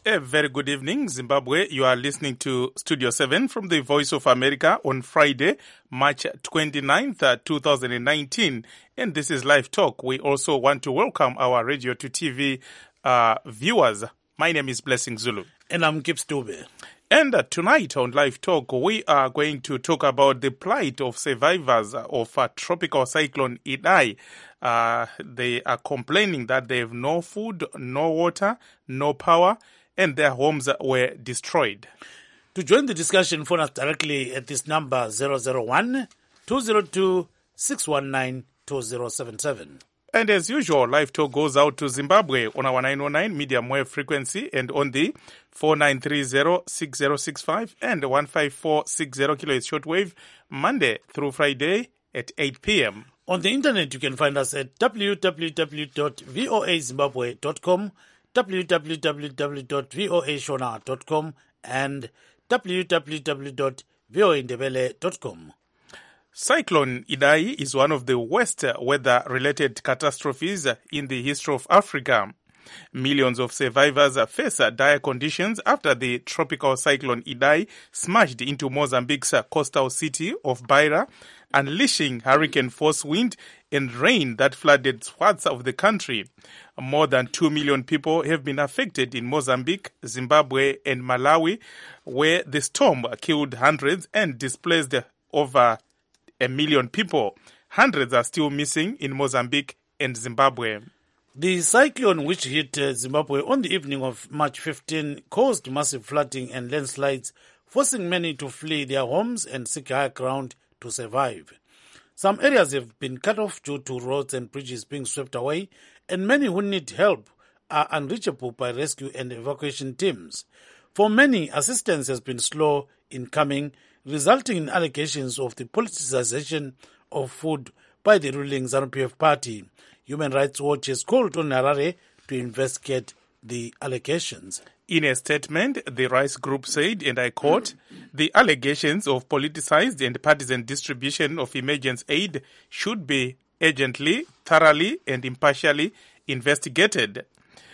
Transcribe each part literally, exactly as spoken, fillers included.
A very good evening, Zimbabwe. You are listening to Studio seven from the Voice of America on Friday, March twenty-ninth, twenty nineteen. And this is Live Talk. We also want to welcome our radio to T V uh, viewers. My name is Blessing Zulu. And I'm Gibbs Dube. And uh, tonight on Live Talk, we are going to talk about the plight of survivors of uh, Tropical Cyclone Idai. Uh, they are complaining that they have no food, no water, no power, and their homes were destroyed. To join the discussion, phone us directly at this number zero zero one, two zero two, six one nine, two zero seven seven. And as usual, Live Talk goes out to Zimbabwe on our nine oh nine medium wave frequency and on the four nine three zero, six zero six five and one five four six zero kilohertz shortwave, Monday through Friday at eight p.m. On the internet, you can find us at w w w dot voa zimbabwe dot com, w w w dot voa shona dot com, and w w w dot voa ndebele dot com. Cyclone Idai is one of the worst weather-related catastrophes in the history of Africa. Millions of survivors face dire conditions after the tropical cyclone Idai smashed into Mozambique's coastal city of Beira, unleashing hurricane-force wind and rain that flooded parts of the country. More than two million people have been affected in Mozambique, Zimbabwe, and Malawi, where the storm killed hundreds and displaced over a million people. Hundreds are still missing in Mozambique and Zimbabwe. The cyclone which hit uh, Zimbabwe on the evening of March fifteenth caused massive flooding and landslides, forcing many to flee their homes and seek higher ground to survive. Some areas have been cut off due to roads and bridges being swept away, and many who need help are unreachable by rescue and evacuation teams. For many, assistance has been slow in coming, resulting in allegations of the politicization of food by the ruling ZANU P F party. Human Rights Watch has called on Harare to investigate the allegations. In a statement, the Rice Group said, and I quote, "The allegations of politicized and partisan distribution of emergency aid should be urgently, thoroughly, and impartially investigated."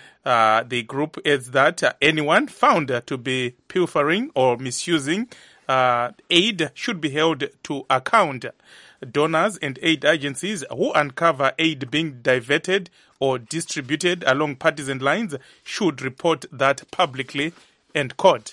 Uh, the group adds that uh, anyone found uh, to be pilfering or misusing uh, aid should be held to account. Donors and aid agencies who uncover aid being diverted or distributed along partisan lines should report that publicly, end quote.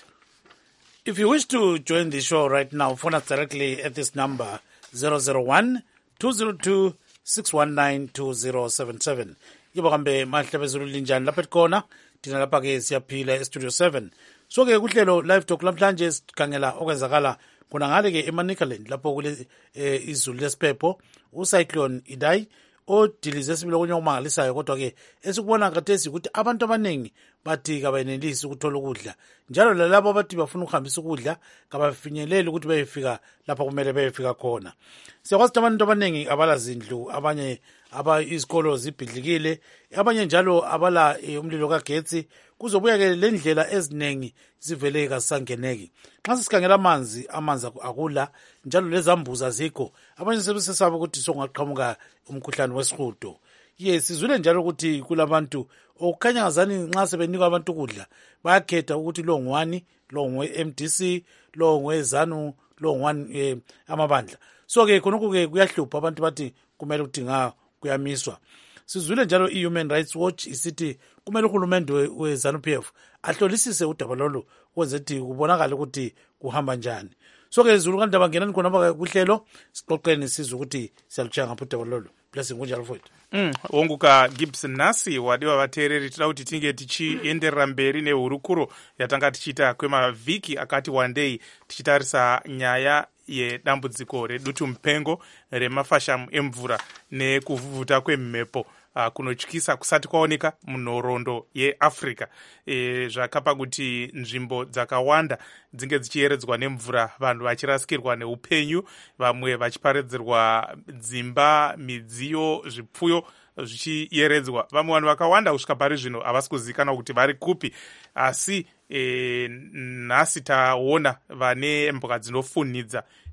If you wish to join the show right now, phone us directly at this number zero zero one, two zero two, six one nine, two zero seven seven. Yibo kambe mahle bezulu linjani lapha ekhona thina lapha ke siyaphila e-Studio seven. So ke kuhlelo Live Talk lamhlanje sikhangela okwenzakala khona ngale ke eManicaland lapho kule izulu lesiphepho ucyclone Idai odilize sibilo kunye okumangalisayo, kodwa ke esikubona khathesi ukuthi abantu abaningi bathi kabenelisi ukuthola ukudla, njalo lalabo abathi bafuna ukuhambisa ukudla kabafinyeleli ukuthi bayefika lapha kumele bayefika khona. Siyakwazi ukuthi abantu abaningi abala zindlu, abanye aba izikolo zibhidlikile, abanye njalo abala umlilo kagetsi. Kuzobuya ke le ndlela eziningi zivele kasangeneki. Xa sikhangela amanzi, amanzi akula, njalo lezambuza azikho. Abanye sebesesaba ukuthi sokungaqhamuka umkhuhlane wesihudo. Yes, sizwile njalo ukuthi kulabantu okukhanya ngazani nxa sebenikwa abantu ukudla bayakhetha ukuthi lo ngwani, lo ngwe M D C, lo ngwe ZANU, lo ngwani eh, amabandla. So ke khonokho ke kuyahlupha, abantu bathi kumele ukuthi nga kuyamiswa. Sizwile njalo i-Human Rights Watch isithi kumele uhulumende we-ZANU P F ahlolisise udaba lolu kwenze ukuthi kubonakale ukuthi kuhamba njani. So ke Zulu kandaba ngenani khonapha kuhlelo sixoxeni sizwe ukuthi siyaluchanga ngapha udaba lolu. Blessing kunjalo futhi. Mm, onguka Gibson Nasi wadiwa vateereri tida kuti tinge tichienderera mberi nehurukuro yatanga tichiita kwemavhiki akati wandei tichitarisa nyaya yedambudziko redutu mupengo remafashamu emvura nekuvhuvuta kwemhepo uh, kunotyisa kusati kwaoneka munhoroondo yeAfrica. E, zvakapa kuti nzvimbo dzakawanda dzinge dzichiyeredzwa nemvura, vanhu vachirasikirwa neupenyu, vamwe vachiparadzirwa dzimba, midziyo, zvipfuyo zvichiyeredzwa. Vamwe vanhu vakawanda kusvika pari zvino havasi kuzivikanwa kuti vari kupi, asi e, nhasi taona vane mboka dzinofunhidza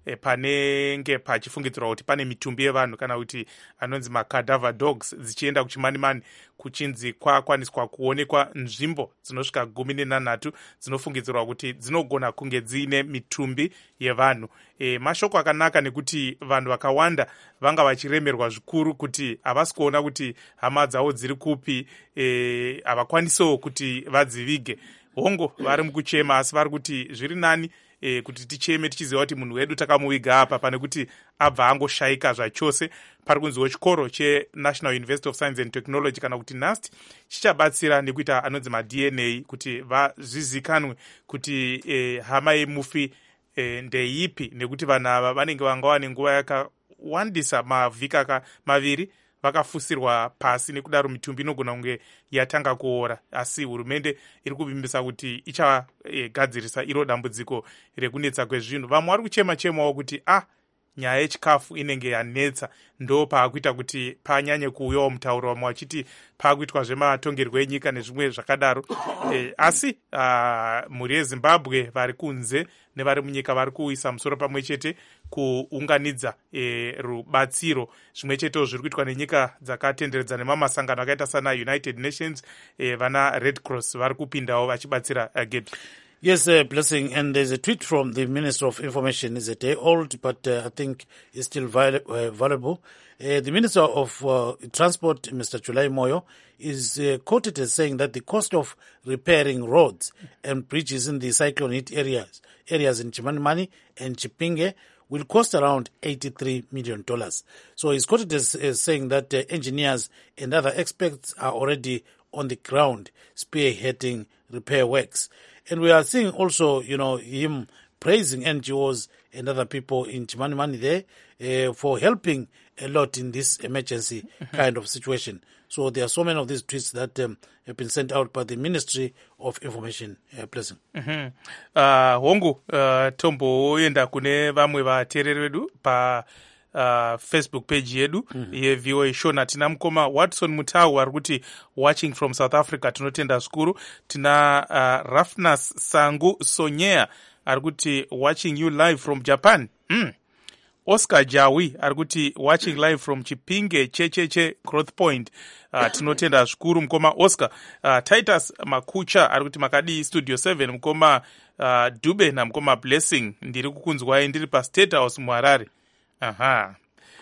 e, panenge pachifungidzirwa kuti pane mitumbi yevanhu kana kuti anonzi macadaver dogs dzichienda kuchimanimani kuchinzi kwakwaniswa kuonekwa nzvimbo dzinosvika gumi nenhanhatu dzinofungidzirwa kuti dzinogona kunge dziine mitumbi yevanhu. E, mashoko akanaka nekuti vanhu vakawanda vanga vachiremerwa zvikuru kuti havasi kuona kuti hama dzavo dziri kupi, e, havakwanisewo kuti vadzivige. Hongo vari mukuchema asi vari kuti zviri nani e, kuti ticheme tichiziva kuti munhu wedu takamuviga apa pane kuti abva angoshayika zvachose. Pari kunziwo chikoro cheNational University of Science and Technology kana kuti NUST chichabatsira nekuita anonzi ma-D N A kuti vazvizikanwe kuti e, hama yemufi e, ndeipi, nekuti vanhu ava vanenge vanga vane nguva yakawandisa mavhiki maviri vakafusirwa pasi, nekudaro mitumbi inogona kunge yatanga kuora. Asi hurumende iri kuvimbisa kuti ichagadzirisa e, iro dambudziko rekunetsa kwezvinhu. Vamwe vari kuchema chemawo kuti ah nyaya yechikafu inenge yanetsa, ndo paakuita kuti panyanye kuuyawo mutauro, vamwe vachiti paakuitwa zvematongerwo enyika nezvimwe zvakadaro. E, asi mhuri yeZimbabwe vari kunze nevari munyika vari kuisa musoro pamwe chete kuunganidza e, rubatsiro. Zvimwe chetewo zviri kuitwa nenyika dzakatenderedza nemamasangano akaita sana United Nations, e, vana Red Cross vari kupindawo vachibatsira. uh, Gabe. Yes, uh, Blessing, and there's a tweet from the Minister of Information. It's a day old, but uh, I think it's still vi- uh, valuable. Uh, the Minister of uh, Transport, Mister Chulai Moyo, is uh, quoted as saying that the cost of repairing roads and bridges in the cyclone-hit areas, areas in Chimanimani and Chipinge will cost around eighty-three million dollars. So he's quoted as, as saying that uh, engineers and other experts are already on the ground spearheading repair works. And we are seeing also, you know, him praising N G Os and other people in Chimanimani there uh, for helping a lot in this emergency mm-hmm. kind of situation. So there are so many of these tweets that um, have been sent out by the Ministry of Information. Uh, Blessing. Mm-hmm. uh, hongu uh, tomboenda kune vamwe vateereri vedu pa Uh, Facebook page yedu mm-hmm. ye-V O A Shona. Tina mukoma Watson Mutau ari kuti watching from South Africa, tinotenda zvikuru. Tina uh, Rafnas Sangu Sonyea ari kuti watching you live from Japan. mm. Oscar Jawi ari kuti watching live from Chipinge Checheche Growth Point. Uh, tinotenda zvikuru mukoma Oscar. uh, Titus Makucha ari kuti makadi Studio seven mukoma uh, Dube na mukoma Blessing ndiri kukunzwai ndiri pa State House muHarare. Aha.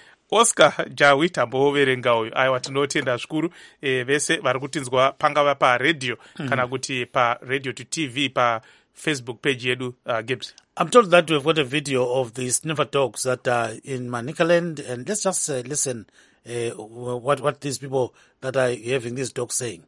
Oscar Jawi tamboverenga uyu. Aiwa, tinotenda zvikuru e, vese vari kutinzwa pangava pa radio mm-hmm. kana kuti pa radio to T V pa Facebook page yedu. uh, Gibbs. I'm told that we've got a video of the sniffer dogs that are in Manicaland, and let's just uh, listen uh, what what these people that are having these dogs saying.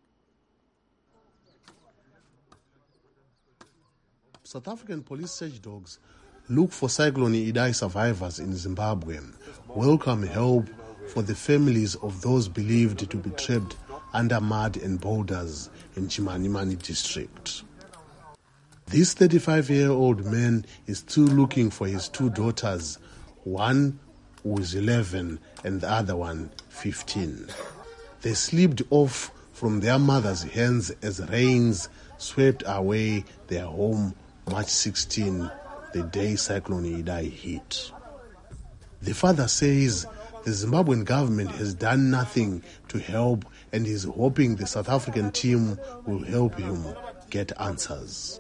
South African police search dogs look for Cyclone Idai survivors in Zimbabwe, welcome help for the families of those believed to be trapped under mud and boulders in Chimanimani district. This thirty-five-year-old man is still looking for his two daughters, one who is eleven and the other one fifteen. They slipped off from their mother's hands as rains swept away their home March sixteenth, the day Cyclone Idai hit. The father says the Zimbabwean government has done nothing to help and is hoping the South African team will help him get answers.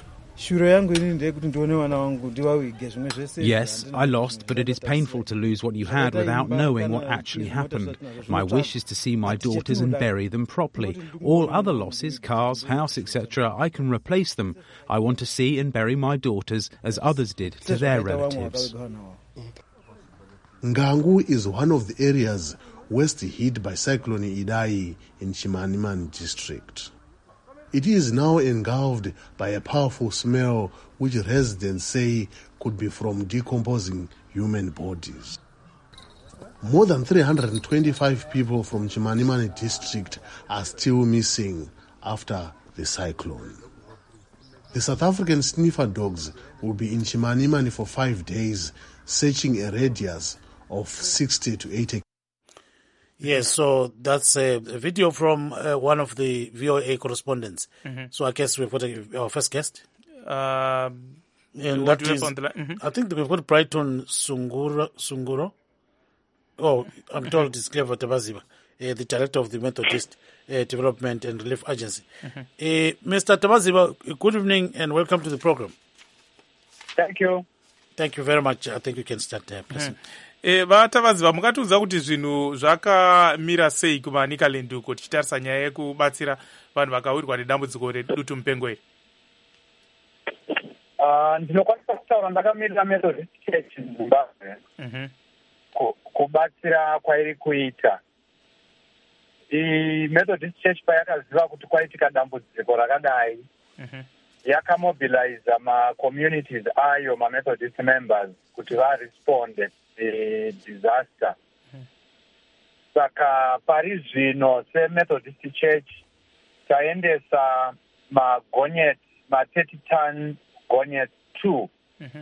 Yes, I lost, but it is painful to lose what you had without knowing what actually happened. My wish is to see my daughters and bury them properly. All other losses, cars, house, et cetera, I can replace them. I want to see and bury my daughters as others did to their relatives. Ngangu is one of the areas worst hit by Cyclone Idai in Chimanimani district. It is now engulfed by a powerful smell which residents say could be from decomposing human bodies. More than three hundred twenty-five people from Chimanimani district are still missing after the cyclone. The South African sniffer dogs will be in Chimanimani for five days, searching a radius of sixty to eighty. Yes, so that's a, a video from uh, one of the V O A correspondents. Mm-hmm. So I guess we've got a, our first guest. Uh, And what that do we is, have on the line? Mm-hmm. I think we've got Brighton Sunguro. Sunguro. Oh, I'm told it's Clever Tabaziba, uh, the director of the Methodist uh, Development and Relief Agency. Mm-hmm. Uh, Mister Tabaziba, good evening and welcome to the program. Thank you. Thank you very much. I think you can start there, please. Mm-hmm. E, vatavaziva mukatiudza kuti zvinhu zvakamira sei kumaNicaland uko tichitarisa nyaya yekubatsira vanhu vakawirwa nedambudziko redutu mupengo iri. Uh, ndinokwanisa kutaura ndakamirira Methodist Church muZimbabwe mm-hmm. kubatsira kwairi kuita. I-Methodist Church payakaziva kuti kwaitika dambudziko rakadai mm-hmm. yakamobiliza ma-communities ayo ma-Methodist members kuti varesponde the disaster. Mm-hmm. Saka pari zvino se-Methodist Church taendesa magonyet ma-thirty ton gonyet two mm-hmm.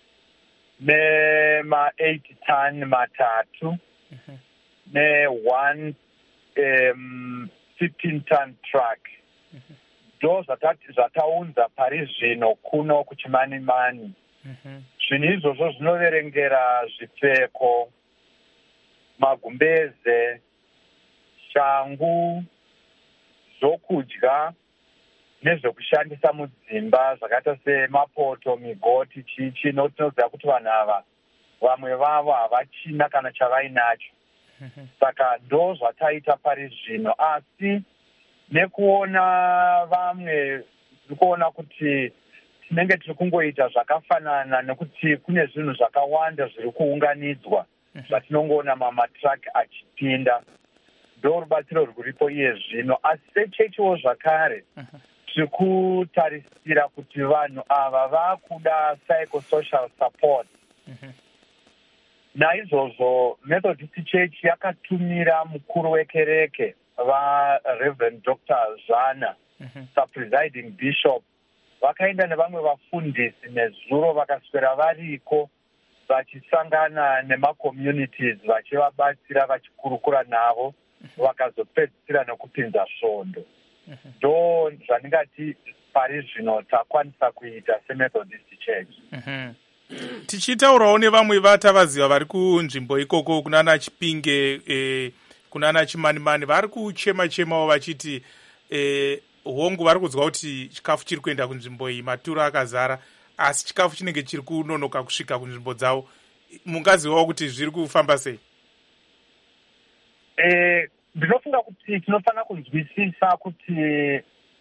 nema-eight ton matatu mm-hmm. ne-one um, fifteen ton truck mm-hmm. ndo zvataunza pari zvino kuno kuchimanimani. mm-hmm. Zvinhu izvozvo zvinoverengera zvipfeko, magumbeze, shangu, zvokudya nezvekushandisa mudzimba zvakaita semapoto, migoti, chichi, notinoziva kuti vanhu ava vamwe vavo havachina kana chavainacho. mm-hmm. Saka ndo zvataita pari zvino, asi nekuona vamwe kuona kuti tinenge tiri kungoita zvakafanana nekuti kune zvinhu zvakawanda zviri kuunganidzwa zvatinongoona mamatraki achipinda, ndo rubatsiro rwuripo iye zvino. Asi sechechiwo zvakare tiri kutarisira kuti vanhu ava vakuda psychosocial support. Naizvozvo Methodist Church yakatumira mukuru wekereke vaReverend Doctor Zana sapresiding bishop, vakaenda nevamwe vafundisi nezuro vakaswera variko vachisangana nemacommunities vachivabatsira vachikurukura navo vakazopedzisira nekupinza svondo. Ndo zvandingati pari zvino takwanisa kuita seMethodist Church. mm-hmm. Tichitaurawo nevamwe vatavaziva vari kunzvimbo ikoko kunana Chipinge eh, kunana Chimanimani vari kuchema-chemawo vachiti eh, hongu vari kunzwa kuti chikafu chiri kuenda kunzvimbo iyi, maturo akazara, asi chikafu chinenge chiri kunonoka kusvika kunzvimbo dzavo. Mungazivawo kuti zviri kufamba sei? Eh, ndinofunga kuti tinofanira kunzwisisa kuti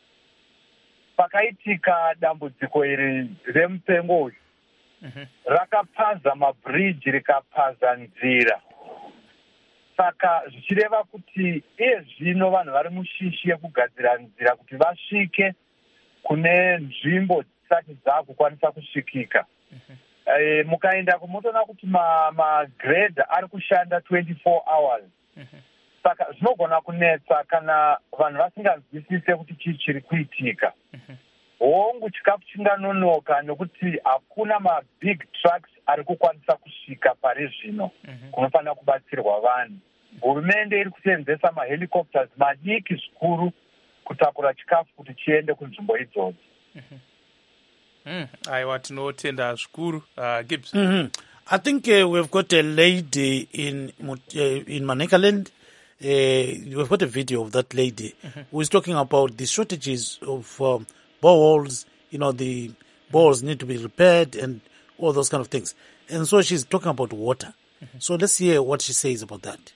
pakaitika dambudziko iri remupengo uyu mm-hmm. rakapaza mabridge rikapaza nzira. Saka zvichireva kuti iye zvino vanhu vari mushishi yekugadzira nzira kuti vasvike kune nzvimbo dzisati dzakukwanisa kusvikika. mm-hmm. E, mukaenda kumotoona kuti magredha ma ari kushanda twenty-four hours. mm-hmm. Saka zvinogona kunetsa kana vanhu vasinganzwisise kuti chii chiri kuitika. mm-hmm. Hongu chikafu chinganonoka nekuti hakuna mabig trucks ari kukwanisa kusvika pari zvino mm-hmm. kunofanira kubatsirwa vanhu. Hurumende iri kusenzesa mahelicopters madiki zvikuru kutakura chikafu kuti chiende kunzvimbo idzodzo. mm-hmm. mm. Aiwa, tinotenda zvikuru. uh, Gibbs. mm-hmm. I think uh, we've got a lady in uh, in Manicaland. Uh, we've got a video of that lady mm-hmm. who is talking about the shortages of um, boreholes. You know, the boreholes need to be repaired and all those kind of things. And so she's talking about water. Mm-hmm. So let's hear what she says about that.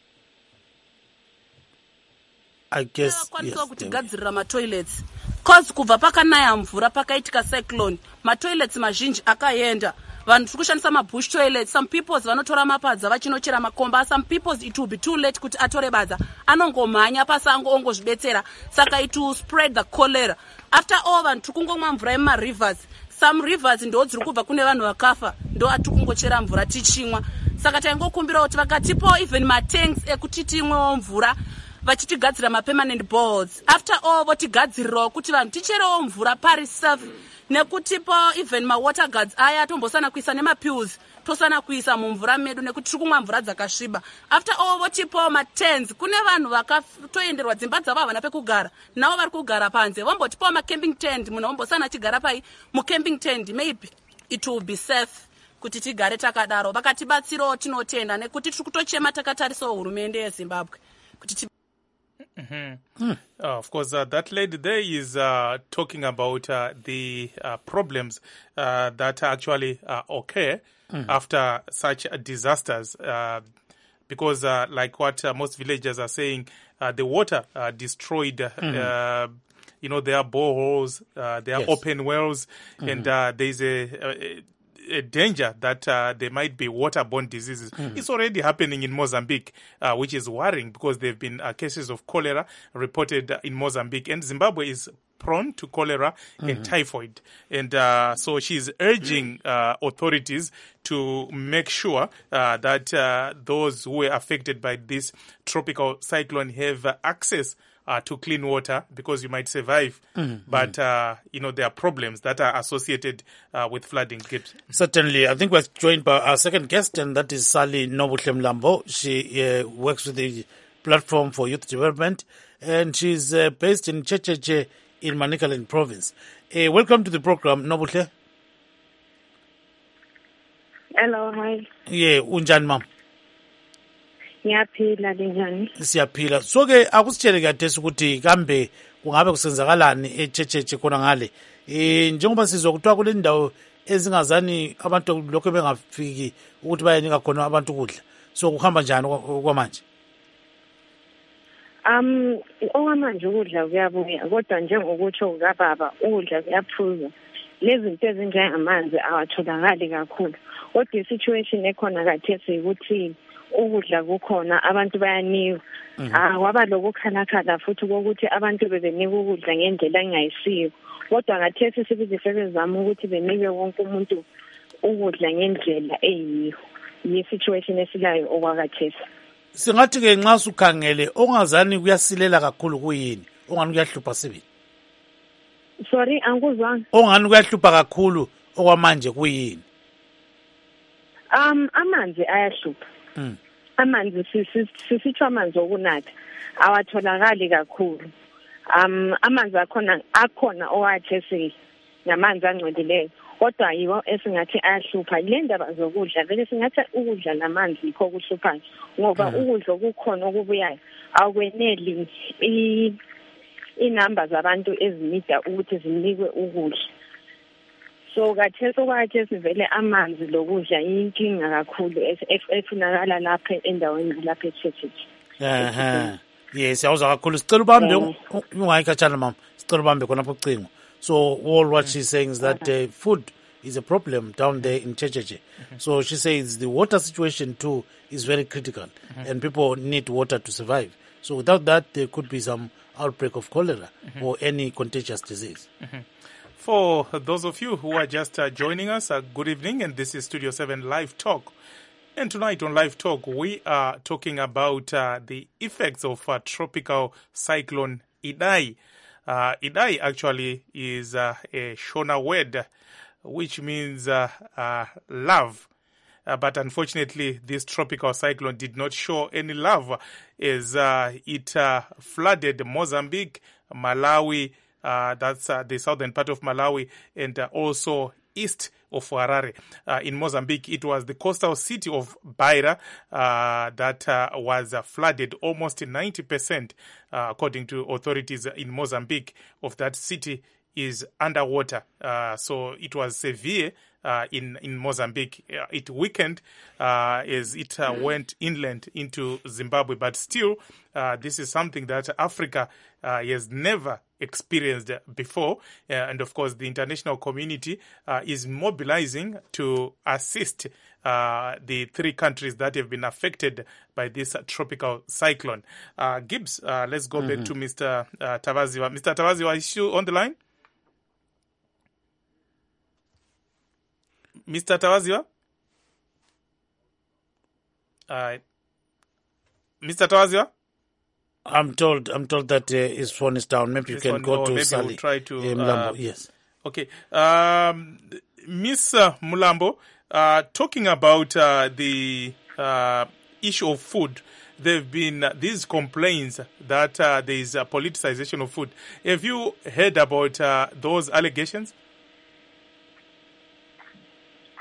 I guess, yes. Kutigadzirira matoilets. Cause kubva pakanaya mvura pakaitika cyclone, matoilets mazhinji akaenda. Vanhu tiri kushandisa mabush toilets. Some peoples vanotora mapadza vachinochera makomba. Some peoples it will be too late kuti atore badza. Anongomhanya pasango ongozvidetsera. Saka it will spread the cholera. After all, vanhu tiri kungomwa mvura yemarivers. Some rivers ndo dziri kubva kune vanhu vakafa. Ndo atiri kungochera mvura tichimwa. Saka taingokumbira kuti vakatipo even matanks ekuti timwewo mvura vachitigadzira mapermanent boreholes. After all, votigadzirirawo kuti vanhu ticherewo mvura pari safe. Nekutipo even mawater guards aya tombosana kuisa nemapills tosana kuisa mumvura medu nekuti tiri kumwa mvura dzakasviba. After all, votipo matents. Kune vanhu vakatoenderwa dzimba dzavo havana pekugara, navo vari kugara panze. Vombotipo macamping tent, munhu vombosana achigara pai mucamping tent maybe it will be safe kuti tigare takadaro. Vakatibatsirawo tinotenda nekuti tiri kutochema takatarisawo hurumende yeZimbabwe kuti Mm-hmm. Mm. Uh, of course, uh, that lady there is uh, talking about uh, the uh, problems uh, that actually uh, occur mm. after such uh, disasters. Uh, because, uh, like what uh, most villagers are saying, uh, the water uh, destroyed, mm. uh, you know, there are boreholes, uh, there are yes. open wells, mm-hmm. and uh, there's a, a a danger that uh, there might be waterborne diseases. Mm. It's already happening in Mozambique, uh, which is worrying because there have been uh, cases of cholera reported in Mozambique, and Zimbabwe is prone to cholera mm-hmm. and typhoid. And uh, so she's urging uh, authorities to make sure uh, that uh, those who were affected by this tropical cyclone have uh, access Uh, to clean water, because you might survive, mm-hmm. but uh, you know there are problems that are associated uh, with flooding. Gibbs. Certainly, I think we're joined by our second guest, and that is Sally Nobuhle Mlambo. She uh, works with the Platform for Youth Development, and she's uh, based in Checheche in Manicaland Province. Uh, welcome to the program, Nobuhle. Hello, hi. Yeah, unjani mama? Ngiyaphila linjani? Siyaphila. So ke akusitshele kade ukuthi kambe kungabe kusenzakalani eChecheche khona ngale. Eh njengoba sizwa kuthiwa kule ndawo ezingazani abantu lokho bengafiki ukuthi bayenika khona abantu ukudla. So kuhamba njani kwamanje? Um okwamanje ukudla kuyabuya kodwa njengokutsho kababa ukudla kuyaphuza. Lezi zinto ezinjengamanzi awatholakali kakhulu. Kodwa isituation ekhona khathesi ukuthi ukudla kukhona abantu bayanikwa ah waba lokukhalakhala futhi ukuthi abantu bebenika ukudla ngendlela engayisiyo kodwa ngathesi sibizifeke zama ukuthi benike wonke umuntu ukudla ngendlela eyiyo yi situation esilayo okwakathesi. Singathi ke nxa usukhangele ongazani kuyasilela kakhulu kuyini ongani kuyahlupha sibili? Sorry anguzwanga. Ongani kuyahlupha kakhulu okwamanje kuyini? Um amanzi ayahlupha. Mm. Amanzi sisitsho amanzi okunatha awatholakali kakhulu. Um amanzi akhona akhona owathesi namanzi angcolileyo kodwa yiwo esingathi ayahlupha le ndaba zokudla vele singathi ukudla namanzi yikho kuhluphayo ngoba mm. ukudla okukhona okubuyayo awukweneli i inamba zabantu ezinida ukuthi zinikwe ukudla. So kathesi okwathesi vele amanzi lokudla inkinga kakhulu efunakala lapha endaweni lapha eChecheche. Aha. Yes, awuza kakhulu sicela ubambe ungayikhatshana mama. Sicela ubambe khona lapho ucingo. So all what she's saying is that uh, food is a problem down there in Checheche. Mm-hmm. So she says the water situation too is very critical mm-hmm. and people need water to survive. So without that there could be some outbreak of cholera mm-hmm. or any contagious disease. Mm-hmm. For those of you who are just uh, joining us, uh, good evening, and this is Studio seven Live Talk. And tonight on Live Talk, we are talking about uh, the effects of uh, tropical cyclone Idai. Uh, Idai actually is uh, a Shona word, which means uh, uh, love. Uh, but unfortunately, this tropical cyclone did not show any love as uh, it uh, flooded Mozambique, Malawi, Uh, that's uh, the southern part of Malawi, and uh, also east of Harare. Uh, in Mozambique, it was the coastal city of Beira uh, that uh, was uh, flooded. Almost ninety percent, uh, according to authorities in Mozambique, of that city is underwater. Uh, so it was severe uh, in, in Mozambique. Uh, it weakened uh, as it uh, went inland into Zimbabwe. But still, uh, this is something that Africa uh, has never experienced before. Uh, and of course, the international community uh, is mobilizing to assist uh, the three countries that have been affected by this uh, tropical cyclone. Uh, Gibbs, uh, let's go mm-hmm. back to Mister Uh, Tavaziwa. Mister Tavaziwa, is you on the line? Mister Tavaziwa? Uh, Mister Tavaziwa? I'm told. I'm told that uh, his phone is down. Maybe This you can one, go no, to maybe Sally. We'll try to. Uh, Mlambo. Uh, yes. Okay, um, Miss uh, Mlambo, uh, talking about uh, the uh, issue of food. There have been uh, these complaints that uh, there is a politicization of food. Have you heard about uh, those allegations?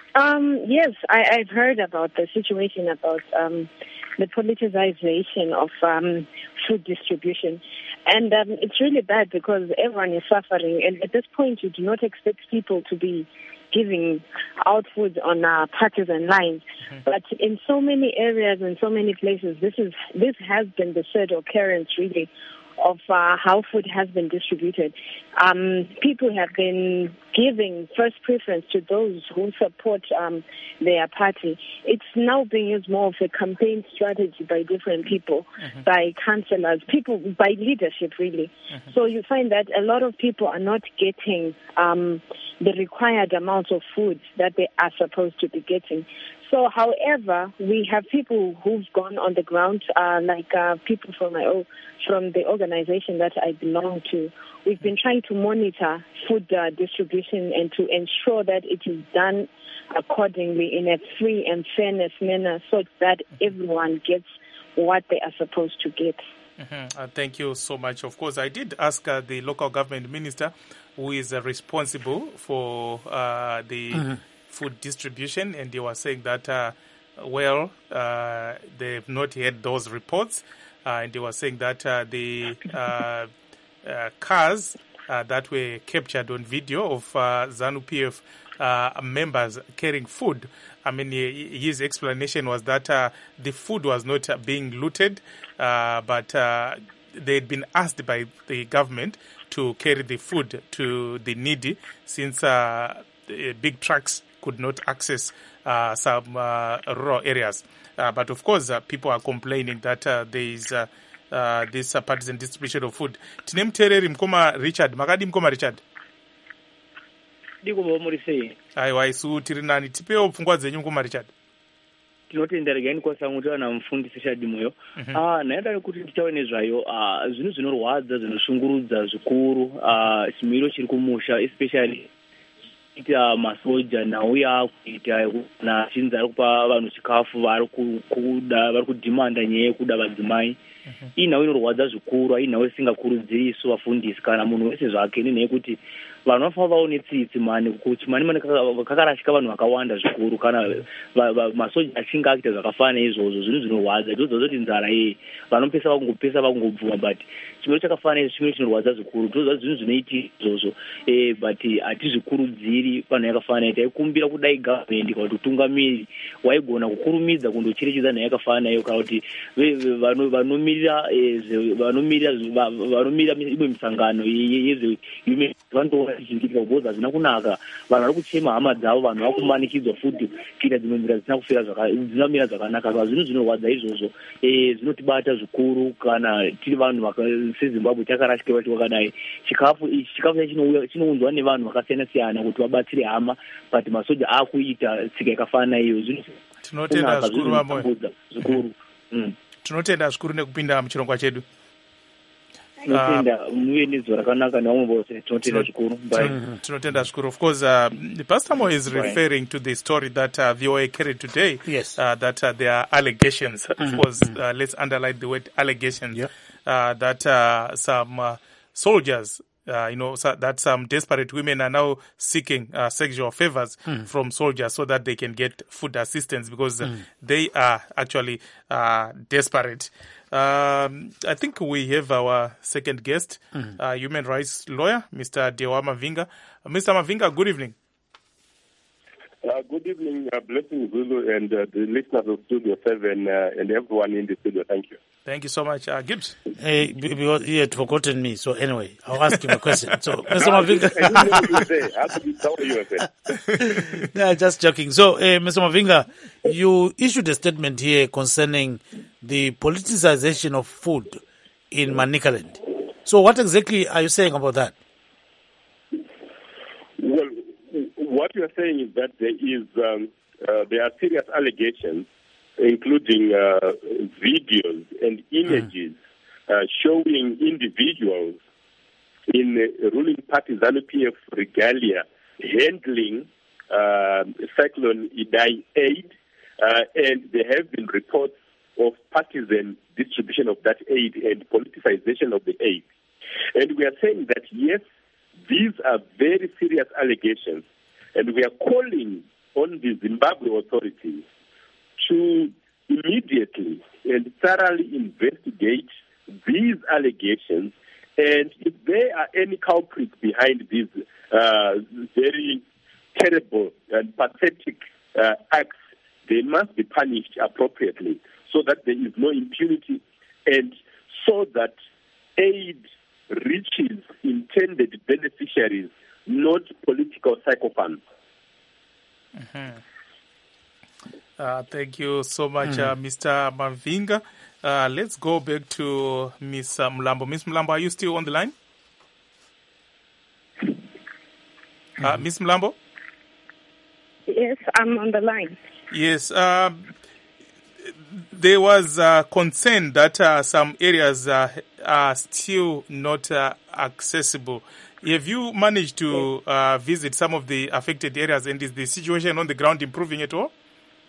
Um, yes, I, I've heard about the situation about um, the politicization of um, food distribution. And um, it's really bad because everyone is suffering. And at this point, you do not expect people to be giving out food on uh, partisan lines. Mm-hmm. But in so many areas and so many places, this is this has been the third occurrence, really, of uh, how food has been distributed. Um, people have been giving first preference to those who support um, their party. It's now being used more of a campaign strategy by different people, mm-hmm. by councillors, people, by leadership, really. Mm-hmm. So you find that a lot of people are not getting um, the required amount of food that they are supposed to be getting. So, however, we have people who've gone on the ground, uh, like uh, people from my own, from the organization that I belong to. We've been trying to monitor food uh, distribution and to ensure that it is done accordingly in a free and fairness manner so that everyone gets what they are supposed to get. Mm-hmm. Uh, thank you so much. Of course, I did ask uh, the local government minister who is uh, responsible for uh, the mm-hmm. food distribution, and they were saying that, uh, well, uh, they've not had those reports, uh, and they were saying that uh, the uh, uh, cars uh, that were captured on video of uh, ZANU-P F uh, members carrying food, I mean, his explanation was that uh, the food was not being looted, uh, but uh, they had been asked by the government to carry the food to the needy since uh, the big trucks could not access uh, some uh, rural areas. Uh, but of course, uh, people are complaining that uh, there is uh, uh, this uh, partisan distribution of food. Tine mtereri mkoma Richard. Makadi mkoma Richard. Diko bomuri sei. Aiwa isu tiri nani tipeo pfungwa dzenyu mkoma Richard. Tinotendera gani kwa sanguta na mfundisi Shadi Moyo. Mm-hmm. Ah naenda kuti tichaone zvayo ah zvinhu zvinorwadza zvinoshungurudza zvikuru ah simiro chiri kumusha especially ita masoja nauya kuita na chinza ari kupa vanhu chikafu vari kuda vari kudimanda nyaya kuda vadzimai. Mm-hmm. Ina inorwadza zvikuru ina isingakurudziri isu vafundisi kana munhu wese zvake nenyaya kuti vanhu vafanira vaone tsitsi mani kuti mani mani kakarashika vanhu vakawanda zvikuru kana masoja achinga akuita zvakafanana izvozvo zvinhu zvinorwadza izvozvo zoti nzara iyi vanopesa vakungopesa vakungobvuma but chimiro chakafanana izvo chimiro chinorwadza zvikuru tozva zvinhu zvinoiti izvozvo eh but hatizvikurudziri panhu yakafanana taikumbira kudai government kana kuti utungamiri waigona kukurumidza kundocherechedza nhayo yakafanana iyo kana kuti vanomirira vanomirira vanomirira imwe misangano yezve vantu zvichiitika kuboza zvina kunaka vanhu vari kuchema hama dzavo vanhu vakumanikidzwa futi kuita dzimwe nzira dzisina kufira dzinamira zvakanaka saka zvinhu zvinorwadza izvozvo zvinotibata zvikuru kana tiri vanhu sezimbabwe takarashikirwa chakadai chikafu ichi chikafu ichi chinounzwa nevanhu vakasiyana siyana kuti vabatsire hama but masoja akuita tsika yakafanana iyo zvinhu tinotenda zvikuru vamoyo zvikuru tinotenda zvikuru nekupinda muchirongwa chedu. Tinotenda muenizo rakanaka naomwe vose tinotenda zvikuru. Tinotenda zvikuru. Of course, uh, Pastor Mo is referring to the story that uh, V O A carried today. Yes. Uh, that uh, there are allegations. Mm-hmm. Of course, uh, let's underline the word allegations. Yeah. Uh, that uh, some uh, soldiers, uh, you know, so that some desperate women are now seeking uh, sexual favors mm. from soldiers so that they can get food assistance because mm. they are actually uh, desperate. Um, I think we have our second guest, mm. uh, human rights lawyer, Mister Dewa Mavinga. Uh, Mister Mavinga, good evening. Uh, good evening, uh, Blessing Zulu and uh, the listeners of Studio seven uh, and everyone in the studio. Thank you. Thank you so much. Uh, Gibbs? Hey, because he had forgotten me, so anyway, I'll ask him a question. So, Mister Mavinga. No, just joking. So, uh, Mister Mavinga, you issued a statement here concerning the politicization of food in Manicaland. So, what exactly are you saying about that? Well, what you are saying is that there is um, uh, there are serious allegations, including uh, videos and images mm. uh, showing individuals in the ruling party ZANU-P F regalia handling uh, Cyclone Idai aid, uh, and there have been reports of partisan distribution of that aid and politicization of the aid. And we are saying that, yes, these are very serious allegations, and we are calling on the Zimbabwe authorities to immediately and thoroughly investigate these allegations, and if there are any culprits behind these uh, very terrible and pathetic uh, acts, they must be punished appropriately so that there is no impunity and so that aid reaches intended beneficiaries, not political sycophants. Mm-hmm. Uh, thank you so much, mm. uh, Mister Mavinga. Uh, let's go back to Miss Uh, Mlambo. Miss Mlambo, are you still on the line? Mm-hmm. Uh, Miss Mlambo? Yes, I'm on the line. Yes. Uh, there was uh, concern that uh, some areas uh, are still not uh, accessible. Have you managed to uh, visit some of the affected areas, and is the situation on the ground improving at all?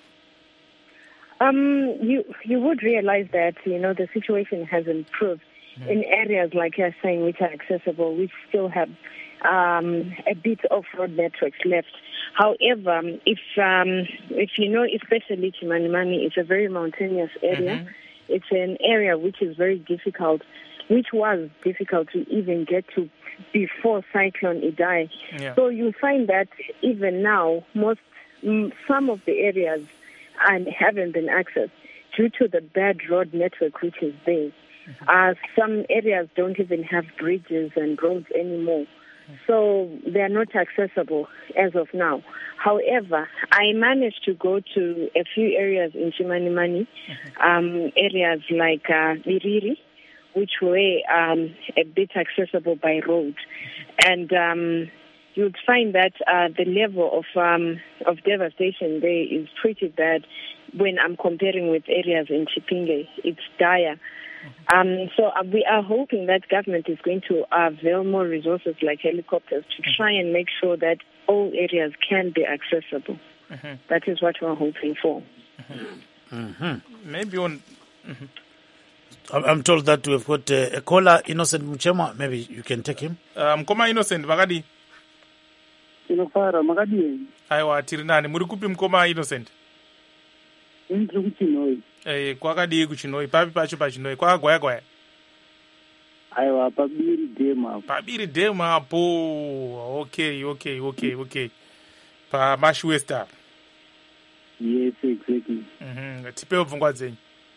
Um, you you would realize that, you know, the situation has improved mm. in areas like you're saying which are accessible. We still have um, a bit of road networks left. However, if um, if you know, especially Chimanimani, it's a very mountainous area. Mm-hmm. It's an area which is very difficult, which was difficult to even get to before Cyclone Idai. Yeah. So you find that even now, most mm, some of the areas and haven't been accessed due to the bad road network which is there. Mm-hmm. Uh, some areas don't even have bridges and roads anymore. Mm-hmm. So they are not accessible as of now. However, I managed to go to a few areas in Chimanimani, mm-hmm. um, areas like uh, Biriri, which were um, a bit accessible by road. Mm-hmm. And um, you would find that uh, the level of um, of devastation there is pretty bad when I'm comparing with areas in Chipinge. It's dire. Mm-hmm. Um, so uh, we are hoping that government is going to avail more resources like helicopters to mm-hmm. try and make sure that all areas can be accessible. Mm-hmm. That is what we're hoping for. Mm-hmm. Mm-hmm. Maybe on... Mm-hmm. I'm told that we've got uh, a caller, Innocent Muchema. Maybe you can take him. Um, Koma Innocent, Magadi. Inofara Magadi. Aiwa, tiri nani. Muri kupi Mkoma Innocent? Ndiri kuChinoi. Eh, kwakadi kuChinoi. Papi pacho pachinoi. Kwa gwaya gwaya. Aiwa, pabiri dema. Pabiri dema po. Okay, okay, okay, okay. Pa Mash Wester. Yes, exactly. Mhm. Tipe mfungwa zenyu.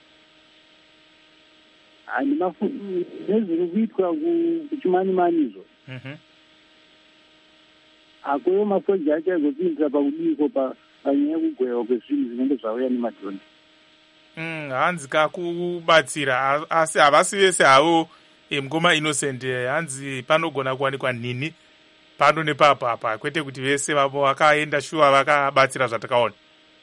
Andinafu nezviri kuitwa kuChimanimani izvo. Mhm. Akuyo masoja achazopindira pakudiko panyaya yekugwewa kwezvinhu zvinenge zvauya nemadhoni. Mm, hanzi kakubatsira asi havasi vese havo Mkoma Innocent hanzi panogona kuwanikwa nini pano nepapo apa kwete kuti vese vavo vakaenda shuwa vakabatsira zvatakaona.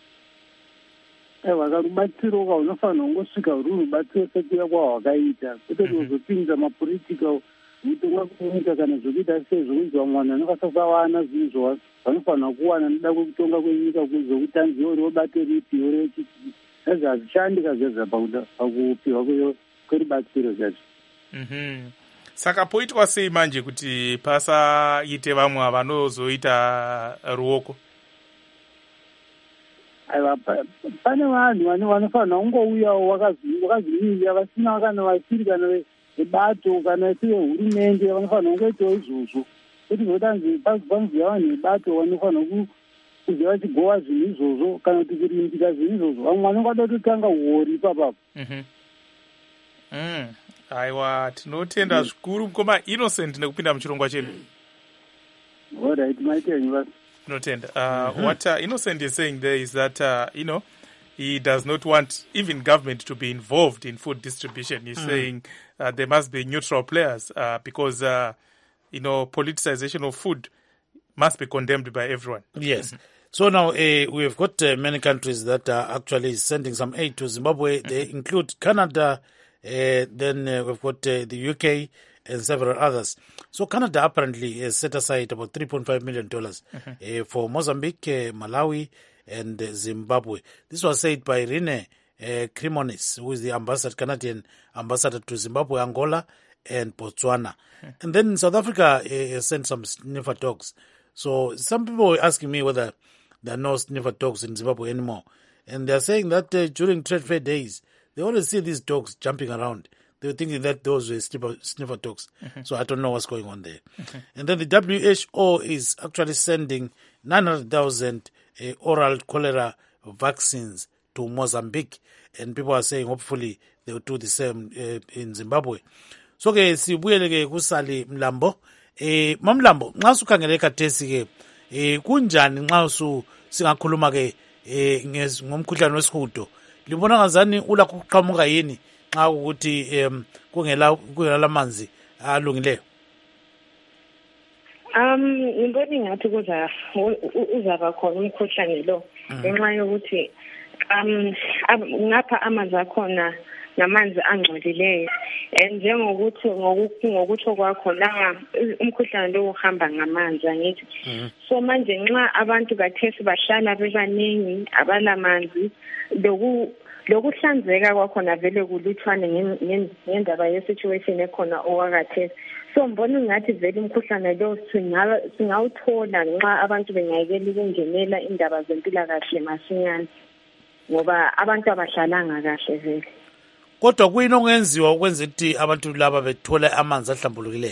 Aiwa, karubatsiro kaunofanira kungosvika ruri rubatsiro sekuya kwahwakaita kwete kuzopinza mapolitical mutonga kuita kana zvokuita sezvo kunzi vamwe vanhu vanokwanisa kusawana zvinhu zvo vanofanira kuwana noda kwekutonga kwenyika zokutanzi ori wobate ripi ori wechii azvi hazvishandi kazvazva pakupiwa kwerubatsiro zvacho. Mhm. Saka poitwa sei manje kuti pasaite vamwe vanozoita ruoko? Aiwa, pane vanhu vanofanira kungouyawo wakazvimirira vasina kana vasiri kana vebato kana sevehurumende vanofanira kungoitawo izvozvo kuti zotanzi panoziva vanhu vebato vanofanira kuziva vachigowa zvinhu izvozvo kana kuti kurimbika zvinhu izvozvo vamwe vanenge vada kutotanga hori ipapapo. Aiwa, tinotenda zvikuru Mkoma Innocent nekupinda muchirongwa chedu. Alright, maitenyu basi. Tinotenda. Uh, mm-hmm. What uh, Innocent is saying there is that, uh, you know, he does not want even government to be involved in food distribution. He's mm. saying uh, there must be neutral players uh, because, uh, you know, politicization of food must be condemned by everyone. Yes. So now uh, we've got uh, many countries that are actually sending some aid to Zimbabwe. They mm-hmm. include Canada, uh, then uh, we've got uh, the U K and several others. So Canada apparently has set aside about three point five million dollars mm-hmm. uh, for Mozambique, uh, Malawi, and uh, Zimbabwe. This was said by Rene uh, Crimonis, who is the ambassador, Canadian ambassador to Zimbabwe, Angola, and Botswana. Mm-hmm. And then South Africa uh, sent some sniffer dogs. So some people were asking me whether there are no sniffer dogs in Zimbabwe anymore. And they're saying that uh, during trade fair days, they always see these dogs jumping around. They were thinking that those were sniffer, sniffer dogs. Mm-hmm. So I don't know what's going on there. Mm-hmm. And then the W H O is actually sending nine hundred thousand uh, oral cholera vaccines to Mozambique. And people are saying hopefully they will do the same uh, in Zimbabwe. So ke sibuyele ke kusali Mlambo. Eh Mamlambo, nxa sukhangele khathesi ke eh kunjani nxa usu singakhuluma ke eh ngomkhuhlane wesihudo. Libona ngazani ulakho ukuqhamuka yini nxa ukuthi em kungela kungela lamanzi alungileyo? Um ngibona ngathi kuza uzaba khona umkhuhlane lo ngenxa yokuthi um ngapha amanzi akhona namanzi angcolileyo and njengokuthi ngokuthi kwakho la umkhuhlane lo uhamba ngamanzi angithi so manje nxa abantu kathesi bahlala bebaningi abalamanzi loku lokuhlanzeka kwakhona vele kuluthwane ngendaba ye-situation ekhona owakathesi so mbona ngathi vele umkhuhlane lo singawuthola nxa abantu bengayekela ukungenela indaba zempilakahle masinyane ngoba abantu abahlalanga kahle vele. Kodwa kuyini okungenziwa ukwenza ukuthi abantu laba bethola amanzi ahlambulukileyo?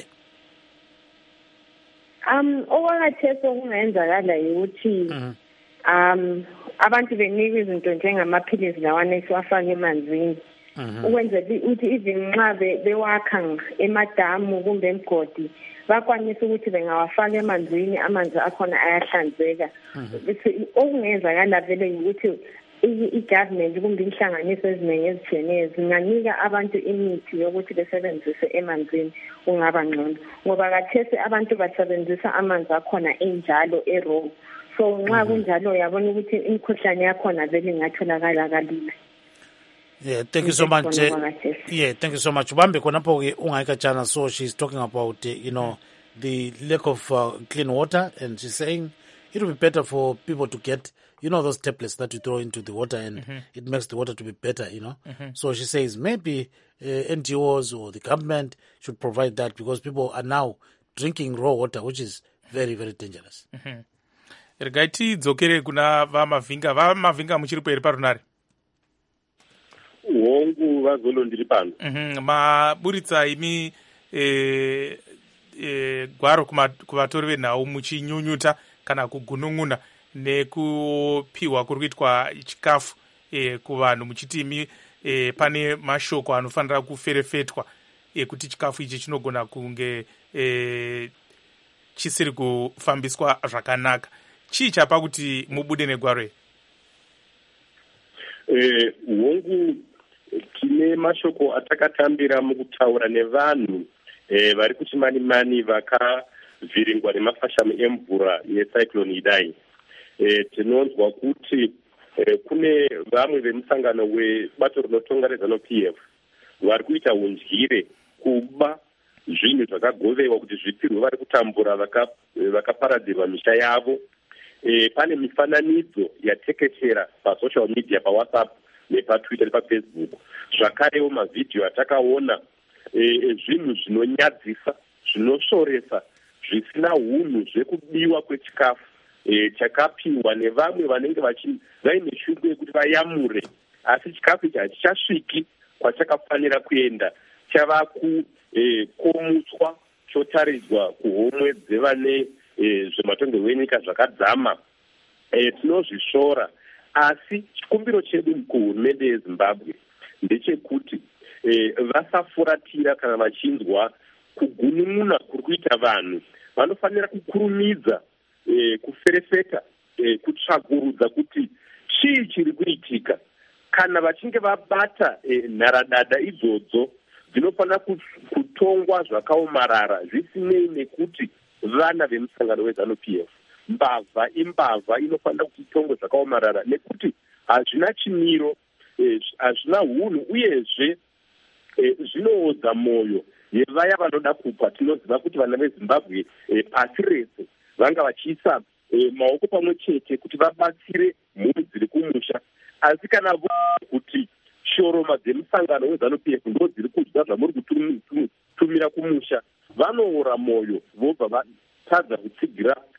Um okwakhathesi okungenzakala ukuthi um abantu benikwe izinto njengamaphilisi lawana esiwafaka emanzini ukwenzela ukuthi even nxa bewakha emadamu kumbe emgodi bakwanisa ukuthi bengawafaka emanzini amanzi akhona ayahlanzeka. Okungenzakala vele ukuthi i-government kumbe inhlanganiso eziningi ezitshiyeneyo zinganika abantu imithi yokuthi besebenzise emanzini kungaba ngcono ngoba kathesi abantu basebenzisa amanzi akhona enjalo e-raw so nxa kunjalo yabona ukuthi imikhuhlane yakhona vele ingatholakala kalula. Yeah, thank you so much. Uh, yeah, thank you so much. Bambe khonapho ke ungayikatshana, so she's talking about uh, you know the lack of uh, clean water, and she's saying it would be better for people to get, you know, those tablets that you throw into the water and mm-hmm. it makes the water to be better, you know. Mm-hmm. So she says maybe uh, N G Os or the government should provide that because people are now drinking raw water, which is very, very dangerous. Mm-hmm. Regaiti dzokere kuna vamavhinga vamavhinga muchiripo iri parunare hongu vazolo ndiri pano mhm maburitsa imi eh eh gwaro kuvatori venhau muchinyunyuta kana kugunun'una nekupiwa kuri kuitwa chikafu eh kuvanhu muchiti imi eh pane mashoko anofanira kuferefetwa ekuti chikafu ichi chinogona kunge eh chisiri kufambiswa zvakanaka. Chii chapa kuti mubude negwaro iri? Eh hongu tine mashoko atakatambira mukutaura nevanhu eh vari kuchimani mani vakavhiringwa nemafashamo emvura yecyclone Idai. Eh tinonzwa kuti eh, kune vamwe vemusangano webato rinotonga rezanu-P F vari kuita undyire kuba zvinhu zvakagovewa kuti zvipirwe vari kutambura vakaparadzirwa misha yavo. E, pane mifananidzo yatekeshera pasocial media pawhatsapp nepatwitter nepafacebook zvakarewo mavhidhiyo atakaona e, zvinhu zvinonyadzisa zvinoshoresa zvisina unhu zvekubiwa kwechikafu e, chakapiwa nevamwe vanenge vaine shungu yekuti vayamure asi chikafu ichi hachichasviki kwachakafanira kuenda chava kukomutswa e, chotaridzwa kuhomwe dzevane E, zvematongerwo enyika zvakadzama e, tinozvishora asi chikumbiro chedu kuhurumende yeZimbabwe ndechekuti e, vasafuratira kana vachinzwa kugunun'una kuri kuita vanhu vanofanira kukurumidza e, kuferefeta e, kutsvagurudza kuti chii chiri kuitika kana vachinge vabata e, nharadada idzodzo dzinofanira kutongwa zvakaomarara zvisinei nekuti vana vemusangano wezanu-P F. Mbavha imbavha inofanira kuti itongwe zvakaomarara nekuti hazvina chimiro, hazvina eh, hunhu uyezve eh, zvinoodza mwoyo yevaya vanoda kupa. Tinoziva kuti vana veZimbabwe eh, pasi rese vanga vachiisa eh, maoko pamwe chete kuti vabatsire mhuri dziri kumusha, asi kana vo kuti shoroma dzemusangano wezanu-P F ndo dziri kudya zvamuri kutumira kumusha, vanoora mwoyo vobva vatadza kutsigira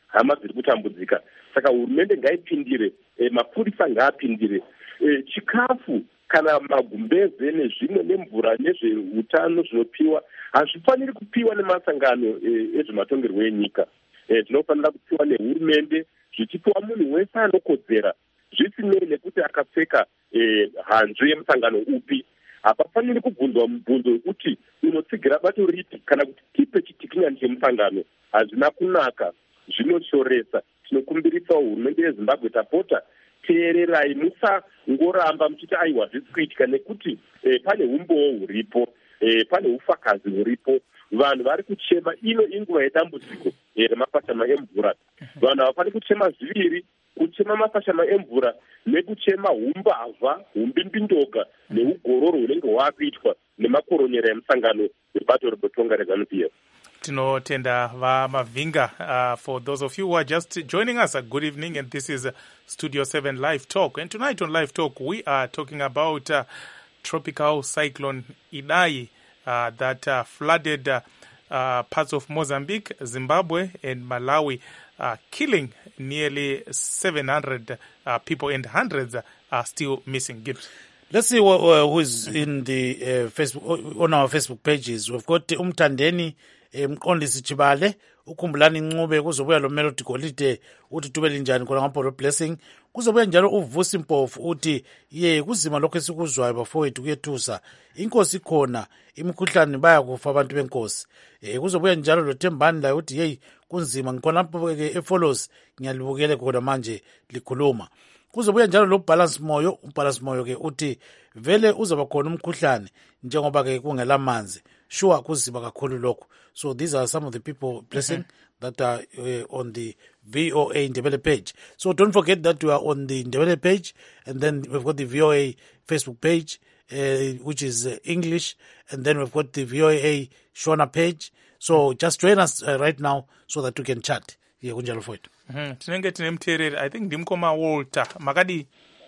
hama dziri kutambudzika. Saka hurumende ngaipindire, eh, mapurisa ngaapindire, eh, chikafu kana magumbeze nezvimwe nemvura nezveutano zvinopiwa hazvifaniri kupiwa nemasangano ezvematongerwo enyika. Zvinofanira kupiwa nehurumende, zvichipiwa munhu wese anokodzera, zvisinei nekuti akapfeka hanzvu yemusangano upi. Hapafaniri kubvunzwa mubvunzo wekuti unotsigira bato ripi kana kuti tipe chitikinyani chemusangano. Hazvina kunaka, zvinoshoresa. Tinokumbirisawo hurumende yeZimbabwe, tapota teererai, musangoramba muchiti aiwa zvisi kuitika, nekuti eh, pane umbowo huripo, eh, pane ufakazi huripo. Vanhu vari kuchema, ino inguva yedambudziko remafashama emvura. Vanhu havafani kuchema zviviri, kuchema mafashama emvura nekuchema umbavha, umbimbindoga neugororo hunenge hwakuitwa nemakoronyera emusangano webato rebotonga reZANU-P F. Tinotenda vaMavinga. Uh, for those of you who are just joining us, a good evening, and this is uh, Studio seven Live Talk. And tonight on Live Talk, we are talking about uh, tropical cyclone Idai uh, that uh, flooded uh, uh, parts of Mozambique, Zimbabwe, and Malawi, uh, killing nearly seven hundred uh, people, and hundreds uh, are still missing. Gibbs. Let's see what, uh, who's in the uh, Facebook, on our Facebook pages. We've got Umtandeni Mqondisi Chibale, ukhumbulani Ncube, kuzobuya lo Melody Golide uthi tubele njani khona ngapho blessing. Kuzobuya njalo uVusi Mpofu uthi ye kuzima lokho esikuzwayo bafowethu kuyethusa. Inkosi khona imikhuhlane bayakufa abantu benkosi. Eh kuzobuya njalo lo Thembani la uthi hey kunzima ngikhona lapho ke efollows ngiyalibukele khona manje likhuluma. Kuzobuya njalo lo Balance Moyo, uBalance Moyo ke uthi vele uzaba khona umkhuhlane njengoba ke kungela manzi. Sure kuzima kakhulu lokho. So these are some of the people blessing mm-hmm. that are uh, on the V O A Ndebele page. So don't forget that we are on the Ndebele page, and then we've got the V O A Facebook page, uh, which is uh, English, and then we've got the V O A Shona page. So just join us uh, right now so that we can chat. Yeah, kunjalo foito. Mhm. Tinenge tine mtereri. I think ndimkoma Walter. Makadi.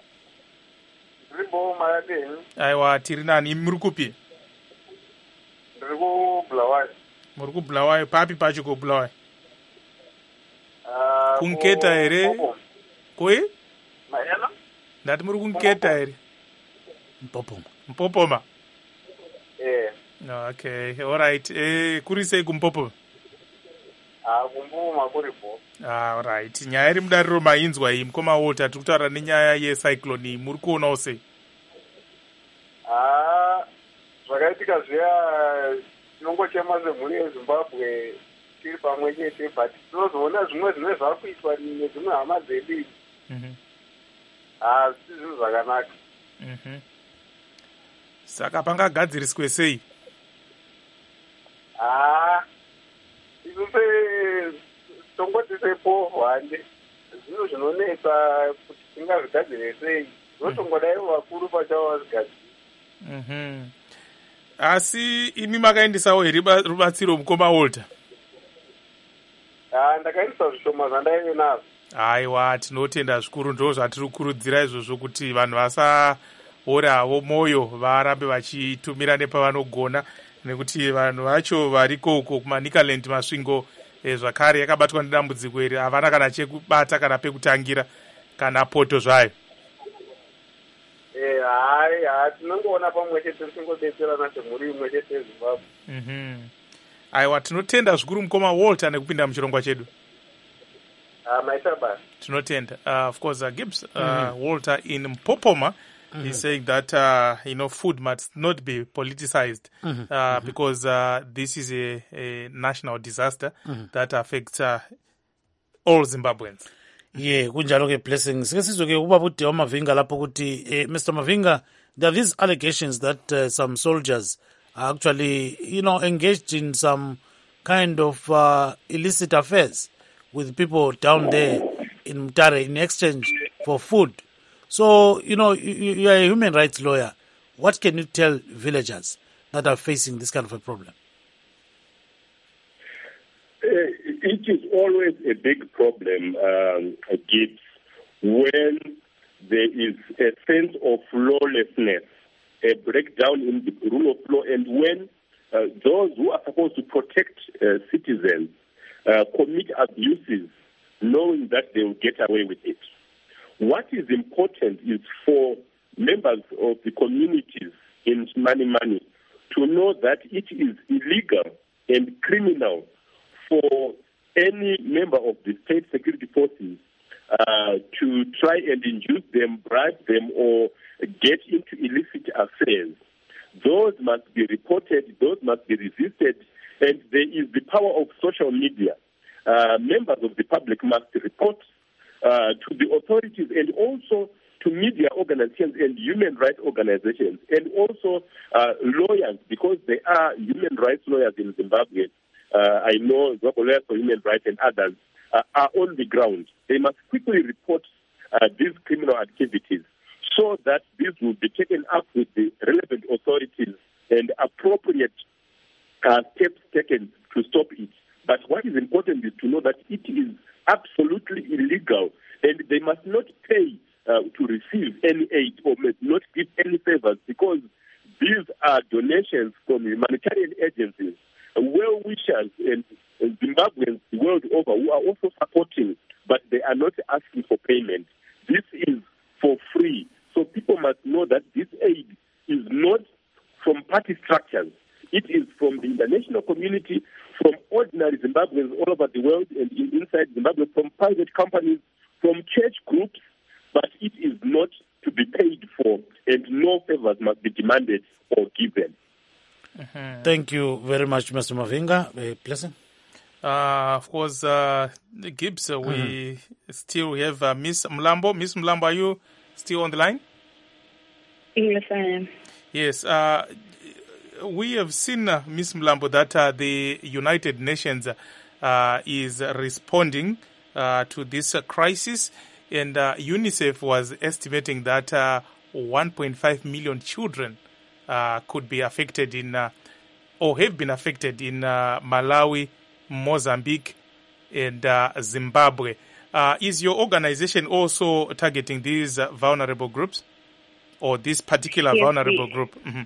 Ribo mayadeni. Aiwa tiri nani muri kupi? Ribo Bulawayo. Muri ku Bulawayo, papi pacho ku Bulawayo. Uh, kunketa ere? Koi? Mayana? Ndati muri kunketa ere? Mpopoma. Mpopoma. Eh. No, okay. All right. Eh kuri sei kumpopoma? Ah, kumbuma kuripo. Ah, all right. Nyaya iri mudariro mainzwa iyi mukoma Walter, tiri kutaura nenyaya yecyclone muri kuonawo sei? Ah, zvakaitika zviya tinongochema semhuri yeZimbabwe tiri pamwe chete, but tinozoona zvimwe zvine zvakuitwa nedzimwe hama dzedu. Mhm. Ah, zvinhu zvakanaka. Mhm. Saka pangagadziriswe sei? Ah, isuse tongotisepo hwande zvinhu zvinonetsa kuti tingazvigadzire sei, zvotongodaiwo vakuru pachavo vazvigadzire. Mhm. Asi imi makaendesawo here rubatsiro mukoma Walter? Ah, ndakaendesa zvishoma zvandaive nazvo. Aiwa, tinotenda zvikuru, ndo zvatiri kukurudzira izvozvo kuti vanhu vasaorawo moyo, varambe vachitumira nepavanogona, nekuti vanhu vacho variko uko kumaNicaland masvingo eh, zvakare yakabatwa nedambudziko iri havana kana chekubata kana pekutangira kana poto zvayo. Eh, hai, hai, tinongoona pamwe chete tingodetserana semhuri imwe chete yeZimbabwe. Mhm. Aiwa, tinotenda zvikuru mukoma Walter nekupinda muchirongwa chedu. Ah, maita basi. Tinotenda. Uh, of course, uh, Gibbs, uh, mm-hmm. Walter in Mpopoma mm-hmm. is saying that, uh, you know, food must not be politicized mm-hmm. Uh, mm-hmm. because uh, this is a, a national disaster mm-hmm. that affects uh, all Zimbabweans. Yeah, kunjalo ke blessings. Ke sizwe ke ubaba uDewa Mavinga lapho ukuthi eh, Mister Mavinga, there are these allegations that uh, some soldiers are actually, you know, engaged in some kind of uh, illicit affairs with people down there in Mutare in exchange for food. So, you know, you, you are a human rights lawyer. What can you tell villagers that are facing this kind of a problem? Uh, it is always a big problem, um, Gibbs, when there is a sense of lawlessness, a breakdown in the rule of law, and when uh, those who are supposed to protect uh, citizens uh, commit abuses that they will get away with it. What is important is for members of the communities in Mani Mani to know that it is illegal and criminal for any member of the state security forces uh, to try and induce them, bribe them, or get into illicit affairs. Those must be reported, those must be resisted, and there is the power of social media. Uh, members of the public must report uh, to the authorities and also to media organizations and human rights organizations, and also uh, lawyers, because there are human rights lawyers in Zimbabwe. Uh, I know Zoko Lawyers for Human Rights and others uh, are on the ground. They must quickly report uh, these criminal activities so that this will be taken up with the relevant authorities and appropriate uh, steps taken to stop it. But what is important is to know that it is absolutely illegal, and they must not pay uh, to receive any aid or must not give any favors, because these are donations from humanitarian agencies, well-wishers and Zimbabweans the world over who are also supporting, but they are not asking for payment. This is for free. So people must know that this aid is not from party structures. It is from the international community, from ordinary Zimbabweans all over the world and inside Zimbabwe, from private companies, from church groups, but it is not to be paid for, and no favors must be demanded or given. Mm-hmm. Thank you very much, Mister Mavinga. A blessing. Uh, of course, uh, Gibbs, uh, we mm-hmm. still have uh, Miss Mlambo. Miss Mlambo, are you still on the line? Yes, I am. Yes. Uh, we have seen, uh, Miss Mlambo, that uh, the United Nations uh, is responding uh, to this uh, crisis, and uh, UNICEF was estimating that uh, one point five million children uh, could be affected in, uh, or have been affected in uh, Malawi, Mozambique, and uh, Zimbabwe. Uh, is your organization also targeting these uh, vulnerable groups, or this particular yes, vulnerable we, group? Mm-hmm.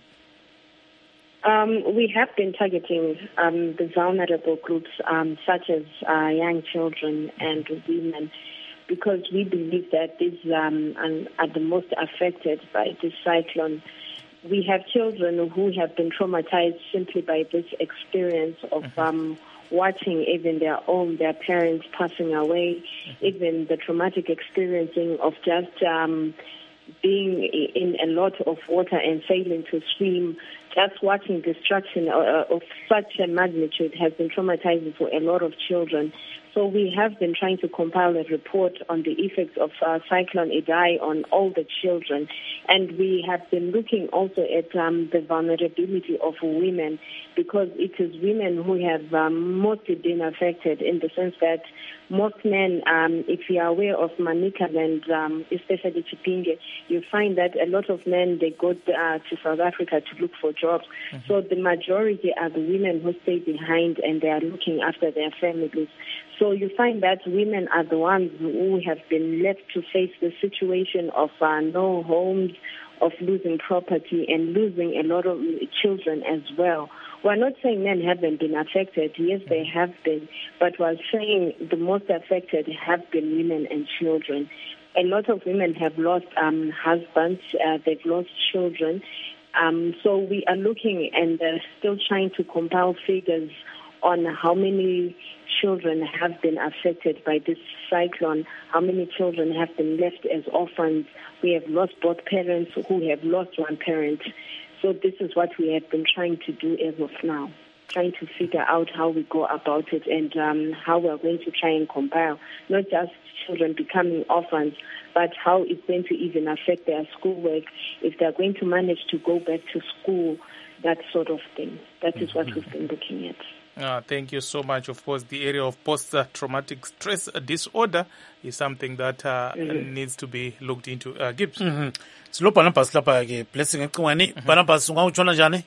Um, we have been targeting um, the vulnerable groups, um, such as uh, young children and women, because we believe that these um, are the most affected by this cyclone. We have children who have been traumatized simply by this experience of um, watching even their own, their parents passing away, even the traumatic experiencing of just um, being in a lot of water and failing to swim. Just watching destruction uh, of such a magnitude has been traumatizing for a lot of children. So we have been trying to compile a report on the effects of uh, Cyclone Idai on all the children. And we have been looking also at um, the vulnerability of women, because it is women who have um, mostly been affected, in the sense that most men, um, if you are aware of Manica and um, especially Chipinge, you find that a lot of men, they go uh, to South Africa to look for jobs. Mm-hmm. So the majority are the women who stay behind and they are looking after their families. So you find that women are the ones who have been left to face the situation of uh, no homes, of losing property and losing a lot of children as well. We're not saying men haven't been affected. Yes, they have been. But we're saying the most affected have been women and children. A lot of women have lost um, husbands. Uh, they've lost children. Um, so we are looking and uh, still trying to compile figures on how many children have been affected by this cyclone, how many children have been left as orphans. We have lost both parents who have lost one parent. So this is what we have been trying to do as of now, trying to figure out how we go about it and um, how we're going to try and compile not just children becoming orphans, but how it's going to even affect their schoolwork, if they're going to manage to go back to school, that sort of thing. That is what we've been looking at. Uh, thank you so much. Of course, the area of post-traumatic stress disorder is something that uh, mm-hmm. needs to be looked into. Uh, Gibbs. Silo Barnabas lapha ke blessing ecingweni. Barnabas ungawutshona njani?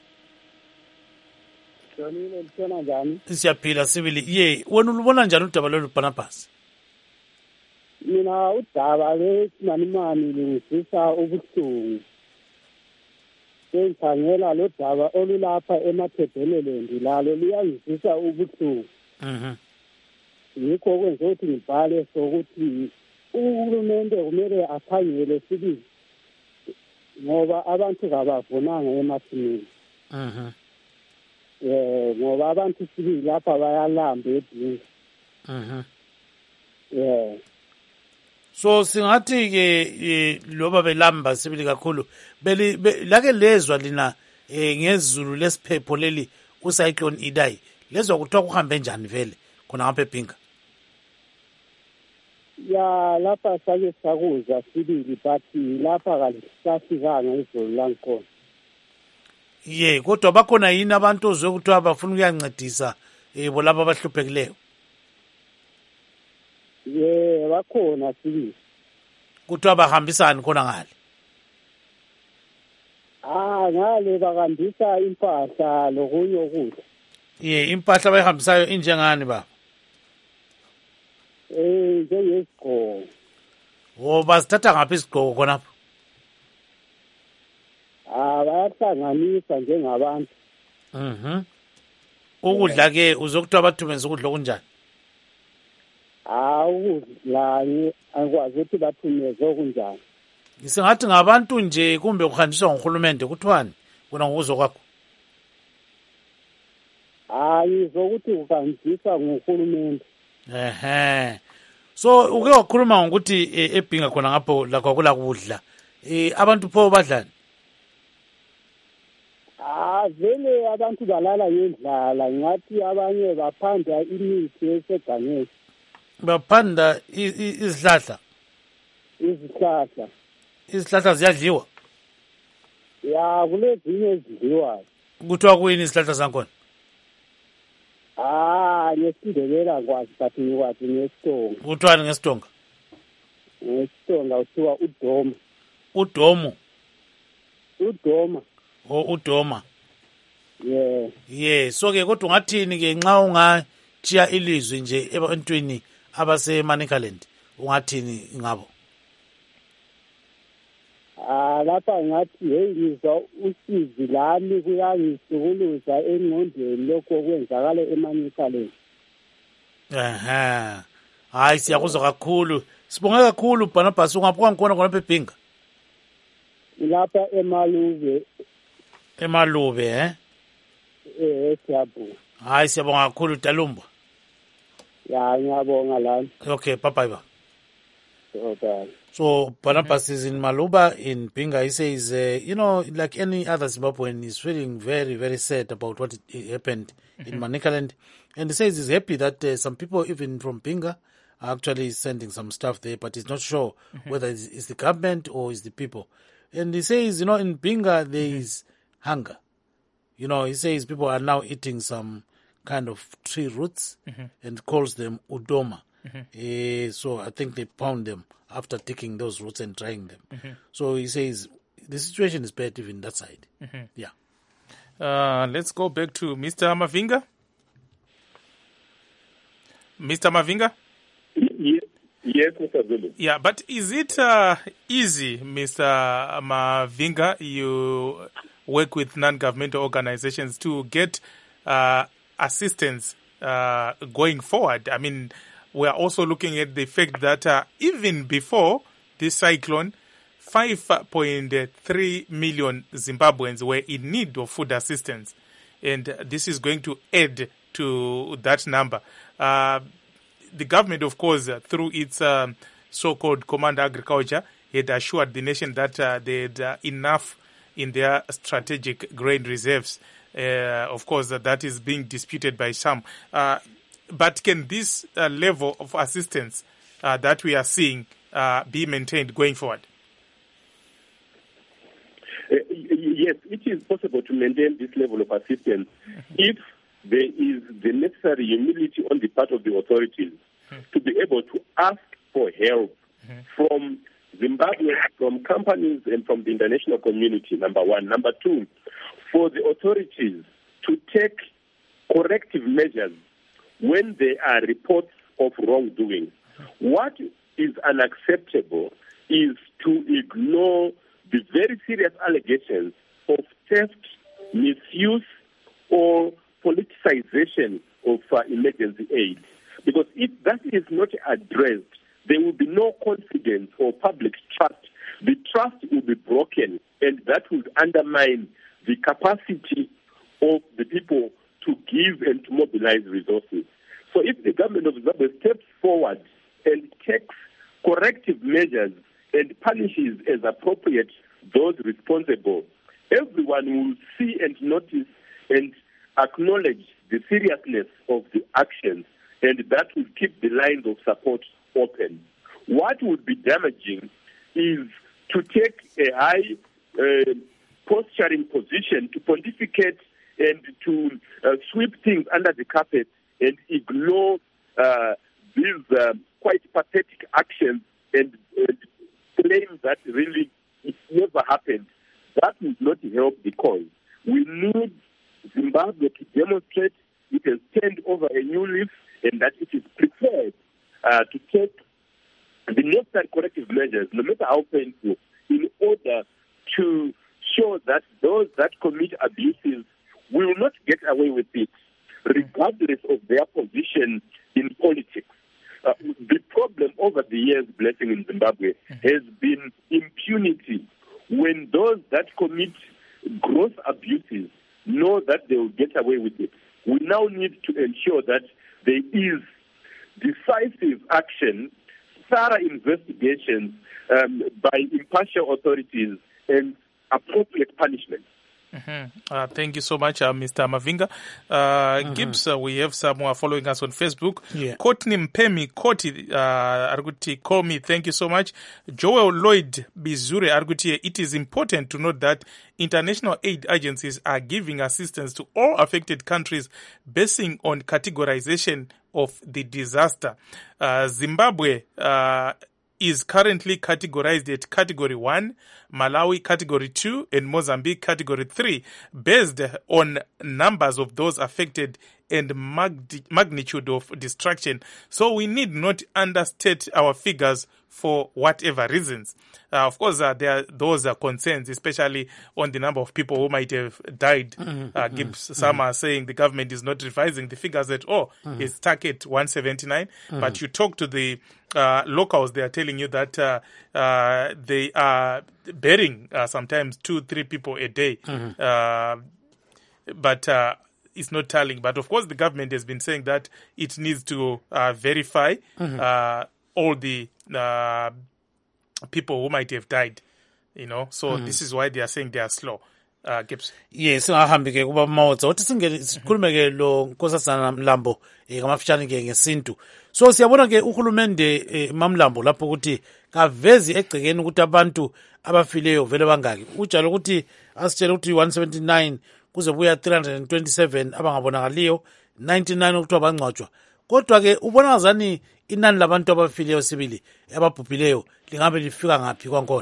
Janile utshona njani? Siyaphila sibili. Ye, wena ulubona njani udaba lolu Barnabas? Mina udaba lesimani lungizisa ubuhlungu. Sengikhangela lo daba olulapha emathebheleleni lalo liyangizisa ubuhlungu. Mhm. yikho kwenza ukuthi ngibhale sokuthi uhulumende kumele akhangele sibili ngoba abantu kabavunanga emasimini. Mhm. Eh ngoba abantu sibili lapha bayalamba edini. Mhm. Yeah. So singathi ke loba belamba sibili kakhulu beli lake lezwa lina ngezulu lesiphepho leli ucyclone Idai lezwa kuthiwa kuhambe njani vele khona ngapha eBhinga. Ya lapha sake sakuzwa sibili but lapha kalisafikanga izulu lankhona. Ye kodwa bakhona yini abantu ozwe kuthiwa bafuna ukuyancedisa yebo laba abahluphekileyo? Ye bakhona sibili. Kuthiwa bahambisani khona ngale? Ah ngale bakambisa impahla lokunye ukudla. Ye impahla bayihambisayo injengani baba? Eh njengesigqoko. Oh basithatha ngaphi isigqoko khonapho? Ah bayahlanganisa njengabantu. Mhm. Ukudla ke uzokuthiwa bathumeze ukudla okunjani? Ah ukudla akwazi ukuthi bathumeze okunjani. Ngisengathi ngabantu nje kumbe kuhanjiswa nguhulumende kuthwani kuna ngokuzwa kwakho? Hayi zokuthi kuhanjiswa nguhulumende. Ehe. So uke wakhuluma ngokuthi eBhinga khona ngapho lakho kula kudla. Eh abantu pho badlani? Ah vele abantu balala ngendlala ngathi abanye baphanda imithi esegangeni. Baphanda izihlahla. Izihlahla. Izihlahla ziyadliwa? Ya kulezinye ezidliwayo. Kuthiwa kuyini izihlahla zakhona? Ah ngesindebela kwazi bathi ngikwazi ngestonga. Kuthiwani ngestonga? Ngestonga kuthiwa udoma. Udomo. Udoma. Oh udoma. Yeah. Yeah, so ke kodwa ungathini ke nxa ungatshiya ilizwi nje ebantwini abase Manicaland ungathini ngabo? Ah lapha ngathi hey ngizwa usizi lami kuyangisukuluza engqondweni lokho kwenzakala eManicaland. Aha. Hayi siyakuzwa kakhulu. Sibonga kakhulu Barnabas ungaphuma ngkhona khona eBhinga. Lapha eMalube. Emalube eh? Eh siyabonga. Hayi siyabonga kakhulu Dalumba. Ya ngiyabonga lana. Okay, bye bye ba. Okay. So Barnabas mm-hmm. is in Maluba in Bhinga. He says, uh, you know, like any other Zimbabwean, he's feeling very, very sad about what it happened mm-hmm. in Manicaland. And he says he's happy that uh, some people, even from Bhinga, are actually sending some stuff there, but he's not sure mm-hmm. whether it's, it's the government or it's the people. And he says, you know, in Bhinga, there is mm-hmm. hunger. You know, he says people are now eating some kind of tree roots mm-hmm. and calls them udoma. Mm-hmm. Uh, so I think they pound them after taking those roots and drying them. Mm-hmm. So he says the situation is bad even that side. Mm-hmm. Yeah. Uh, let's go back to Mister Mavinga. Mister Mavinga? Yes, yes, Mister Zulu. Yeah, but is it uh, easy, Mister Mavinga, you work with non-governmental organizations to get uh, assistance uh, going forward? I mean, we are also looking at the fact that uh, even before this cyclone, five point three million Zimbabweans were in need of food assistance. And this is going to add to that number. Uh, the government, of course, uh, through its um, so-called Command Agriculture, had assured the nation that uh, they had uh, enough in their strategic grain reserves. Uh, of course, uh, that is being disputed by some. Uh, but can this uh, level of assistance uh, that we are seeing uh, be maintained going forward? Uh, yes, it is possible to maintain this level of assistance mm-hmm. if there is the necessary humility on the part of the authorities mm-hmm. to be able to ask for help mm-hmm. from Zimbabwe, from companies and from the international community, number one. Number two, for the authorities to take corrective measures when there are reports of wrongdoing. What is unacceptable is to ignore the very serious allegations of theft, misuse, or politicization of uh, emergency aid. Because if that is not addressed, there will be no confidence or public trust. The trust will be broken, and that will undermine the capacity of the people to give and to mobilize resources. So if the government of Zimbabwe steps forward and takes corrective measures and punishes as appropriate those responsible, everyone will see and notice and acknowledge the seriousness of the actions, and that will keep the lines of support open. What would be damaging is to take a high uh, posturing position, to pontificate and to uh, sweep things under the carpet and ignore uh, these uh, quite pathetic actions and, and claim that really it never happened. That would not help the cause. We need Zimbabwe to demonstrate it has turned over a new leaf and that it is prepared uh, to take the necessary corrective measures, no matter how painful, in order to show that those that commit abuses will not get away with it, regardless of their position in politics. Uh, the problem over the years, Blessing, in Zimbabwe, has been impunity. When those that commit gross abuses know that they will get away with it, we now need to ensure that there is decisive action, thorough investigations um, by impartial authorities, and appropriate punishment. Mm-hmm. Uh, thank you so much, uh, Mister Mavinga. Uh, mm-hmm. Gibbs, uh, we have some who are following us on Facebook. Yeah. Courtney Mpemi, Koti, uh, Arguti, call me. Thank you so much. Joel Lloyd Bizure, Arguti, it is important to note that international aid agencies are giving assistance to all affected countries basing on categorization of the disaster. Uh, Zimbabwe, uh, is currently categorized at Category one, Malawi Category two, and Mozambique Category three, based on numbers of those affected and mag- magnitude of destruction. So we need not understate our figures for whatever reasons. Uh, of course, uh, there are those are concerns, especially on the number of people who might have died. Mm-hmm. Uh, Gibbs, mm-hmm. Some are saying the government is not revising the figures at all. Mm-hmm. It's stuck at one seventy-nine. Mm-hmm. But you talk to the uh, locals, they are telling you that uh, uh, they are burying uh, sometimes two, three people a day. Mm-hmm. Uh, but uh, it's not telling. But of course, the government has been saying that it needs to uh, verify mm-hmm. uh, all the uh, people who might have died, you know. So mm-hmm. this is why they are saying they are slow. Uh, Gibbs. Yes, ahambi ke kuba mawotsa uthi singene sikhulume ke lo Nkosazana Mlambo eh ngamafishane ke ngesintu. So siyabona ke uhulumende eMamlambo lapho ukuthi kavezi egcekeni ukuthi abantu abafileyo vele bangaki. Ujalo ukuthi asitshela ukuthi one seventy-nine kuze buya three twenty-seven abangabonakaliyo, ninety-nine okuthiwa bangcwatshwa. Kodwa ke ubona ngazani inani labantu abafileyo sibili ababhubhileyo lingabe lifika ngaphi kwankona?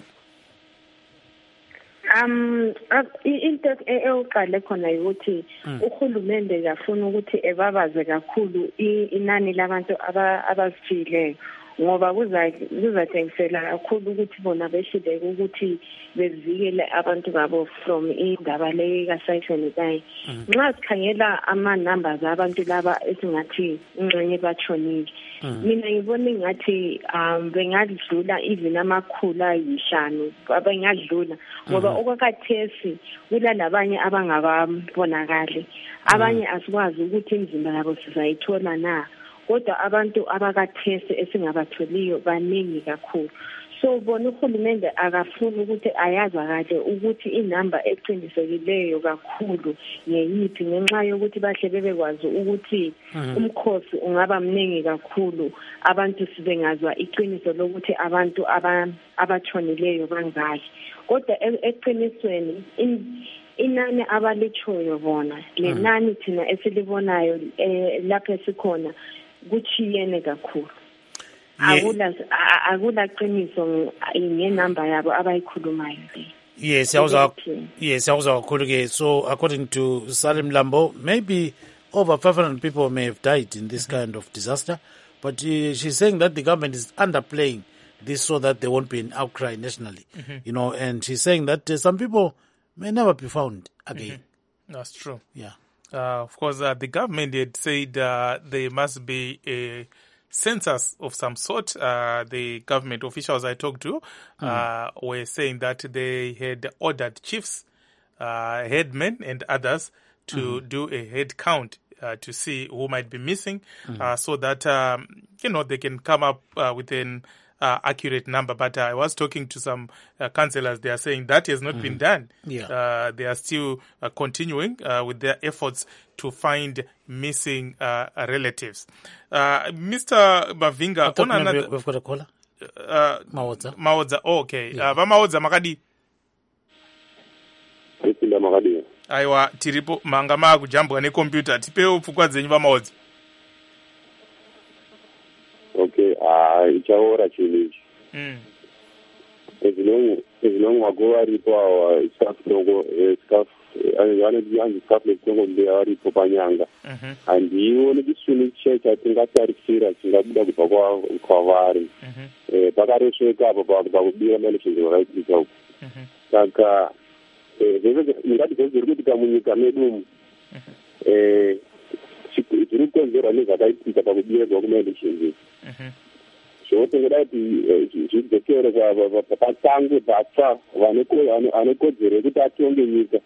Um into eyoqala khona ukuthi uhulumende yafuna ukuthi ebabaze kakhulu inani labantu abasifileyo ngoba kuzatshengisela kakhulu ukuthi bona beshideke ukuthi bevikele abantu babo from indaba le kaSayifeni kayi. Nxa sikhangela ama numbers abantu laba esingathi ingxenye batshonile, mina ngibona ngathi um bengadlula even amakhulu ayishanu abengadlula ngoba okwakathesi kulalabanye abangababonakali, abanye asikwazi ukuthi imizimba yabo sizayithola na, kodwa abantu abakathesi esingabatholiyo baningi kakhulu. So bona uhulumende akafuna ukuthi ayazakale ukuthi inamba eqinisekileyo kakhulu ngeyiphi, ngenxa yokuthi bahle bebekwazi ukuthi umkhosi ungaba mningi kakhulu, abantu sibengazwa iqiniso lokuthi abantu abatshonileyo bangaki. Kodwa eqinisweni inani abalichoyo bona lenani thina esilibonayo lapha esikhona kuchiyene kakhulu. Akula akula qiniso ngenamba yabo abayikhulumayo. Yes, yawuza yes yawuza kakhulu ke. So according to Salim Lambo, maybe over five hundred people may have died in this mm-hmm. kind of disaster, but uh, she's saying that the government is underplaying this so that there won't be an outcry nationally. Mm-hmm. You know, and she's saying that uh, some people may never be found again. Mm-hmm. That's true. Yeah. Uh, of course, uh, the government had said uh, there must be a census of some sort. Uh, the government officials I talked to uh, mm. were saying that they had ordered chiefs, uh, headmen, and others to mm. do a head count uh, to see who might be missing, mm. uh, so that um, you know they can come up uh, with an uh, accurate number. But uh, I was talking to some uh, councillors; they are saying that has not mm. been done. Yeah. Uh, they are still uh, continuing uh, with their efforts to find missing uh, relatives. Uh, Mister Mavinga, on another, we've got a caller. Uh, Maodza. Maodza, oh, okay. Yeah. Uh, Maodza makadi. Isinda makadi. Aiwa tiripo manga makujambwa ne computer tipewo pfukwa dzenyu Maodza. Okay, ah ichaora chini. Mm. Ezilongo ezilongo agora ripo awa staff logo staff ana ndiyangi staff logo nde ari popanyanga. Mhm. And you want to swing check I think that are serious ngabuda kubva kwa kwavari. Mhm. Eh pakaresveka apo pakubira elections right itself. Mhm. Saka eh ngati zviri kuitika munyika medu eh zviri kukonzerwa nezvakaitika pakubira kuma-elections. Mhm. Zvotengera kuti zvidzokere patange basa vanekodzero yekuti atonge nyika.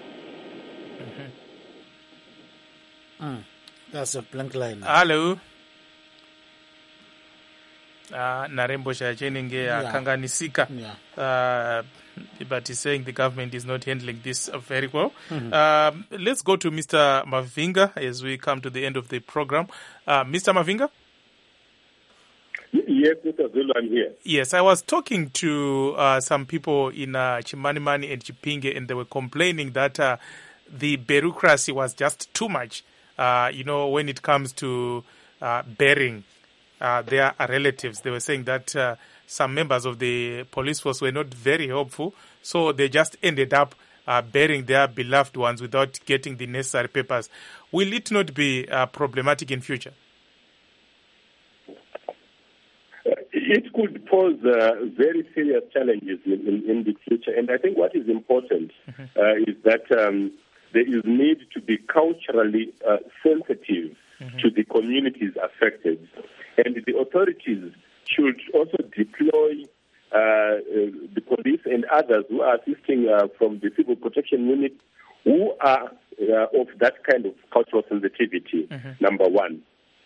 Mm. That's a blank line. Hello. Uh, Narembo Shachenenge Yeah. Kanganisika. Yeah. Uh, but he's saying the government is not handling this uh, very well. Mhm. Um, let's go to Mister Mavinga as we come to the end of the program. Uh, Mister Mavinga? Yes, Mister Zulu, I'm here. Yes, I was talking to uh, some people in uh, Chimanimani and Chipinge, and they were complaining that uh, the bureaucracy was just too much, uh, you know, when it comes to uh, burying uh, their relatives. They were saying that uh, some members of the police force were not very helpful, so they just ended up uh, burying their beloved ones without getting the necessary papers. Will it not be uh, problematic in future? It could pose uh, very serious challenges in, in, in the future. And I think what is important mm-hmm. uh, is that um, there is need to be culturally uh, sensitive mm-hmm. to the communities affected. And the authorities should also deploy uh, uh, the police and others who are assisting uh, from the civil protection unit who are uh, of that kind of cultural sensitivity, mm-hmm. number one.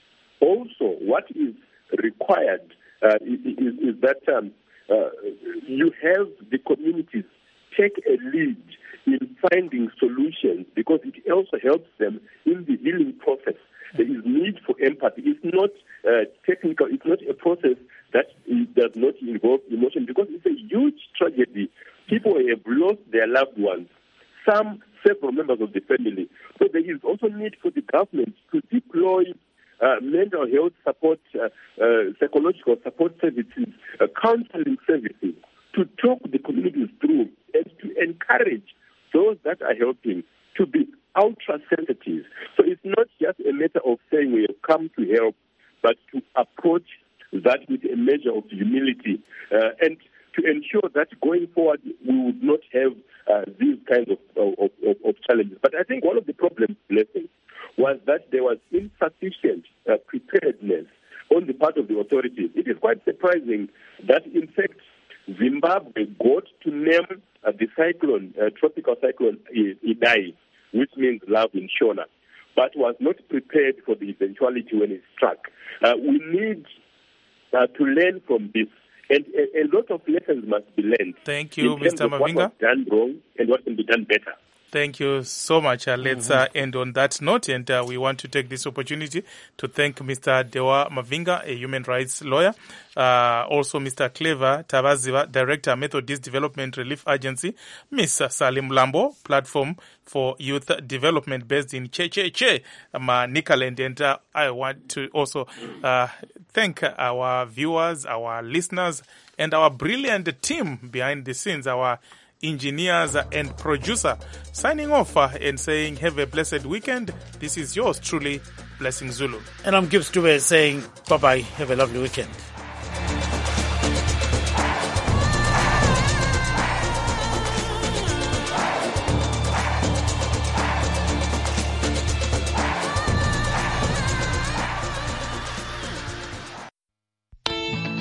Also, what is required Uh, is, is that um, uh, you have the communities take a lead in finding solutions because it also helps them in the healing process. There is need for empathy. It's not uh, technical. It's not a process that does not involve emotion because it's a huge tragedy. People have lost their loved ones, some several members of the family. So there is also need for the government to deploy Uh, mental health support, uh, uh, psychological support services, uh, counseling services, to talk the communities through and to encourage those that are helping to be ultra-sensitive. So it's not just a matter of saying we have come to help, but to approach that with a measure of humility uh, and to ensure that going forward we would not have uh, these kinds of, of, of, of challenges. But I think one of the problems, blessings, was that there was insufficient uh, preparedness on the part of the authorities. It is quite surprising that, in fact, Zimbabwe got to name uh, the cyclone, uh, tropical cyclone Idai, which means love in Shona, but was not prepared for the eventuality when it struck. Uh, we need uh, to learn from this. And a, a lot of lessons must be learned. Thank you, in Mister terms of Mavinga. What was done wrong and what can be done better. Thank you so much. Uh, let's uh, end on that note, and uh, we want to take this opportunity to thank Mister Dewa Mavinga, a human rights lawyer, uh, also Mister Clever Tabaziva, Director, Methodist Development Relief Agency, Mister Salim Lambo, Platform for Youth Development based in Checheche, Manicaland, and uh, I want to also uh, thank our viewers, our listeners, and our brilliant team behind the scenes, our engineers and producer, signing off uh, and saying have a blessed weekend. This is yours truly, Blessing Zulu. And I'm Gibbs Dube saying bye-bye, have a lovely weekend.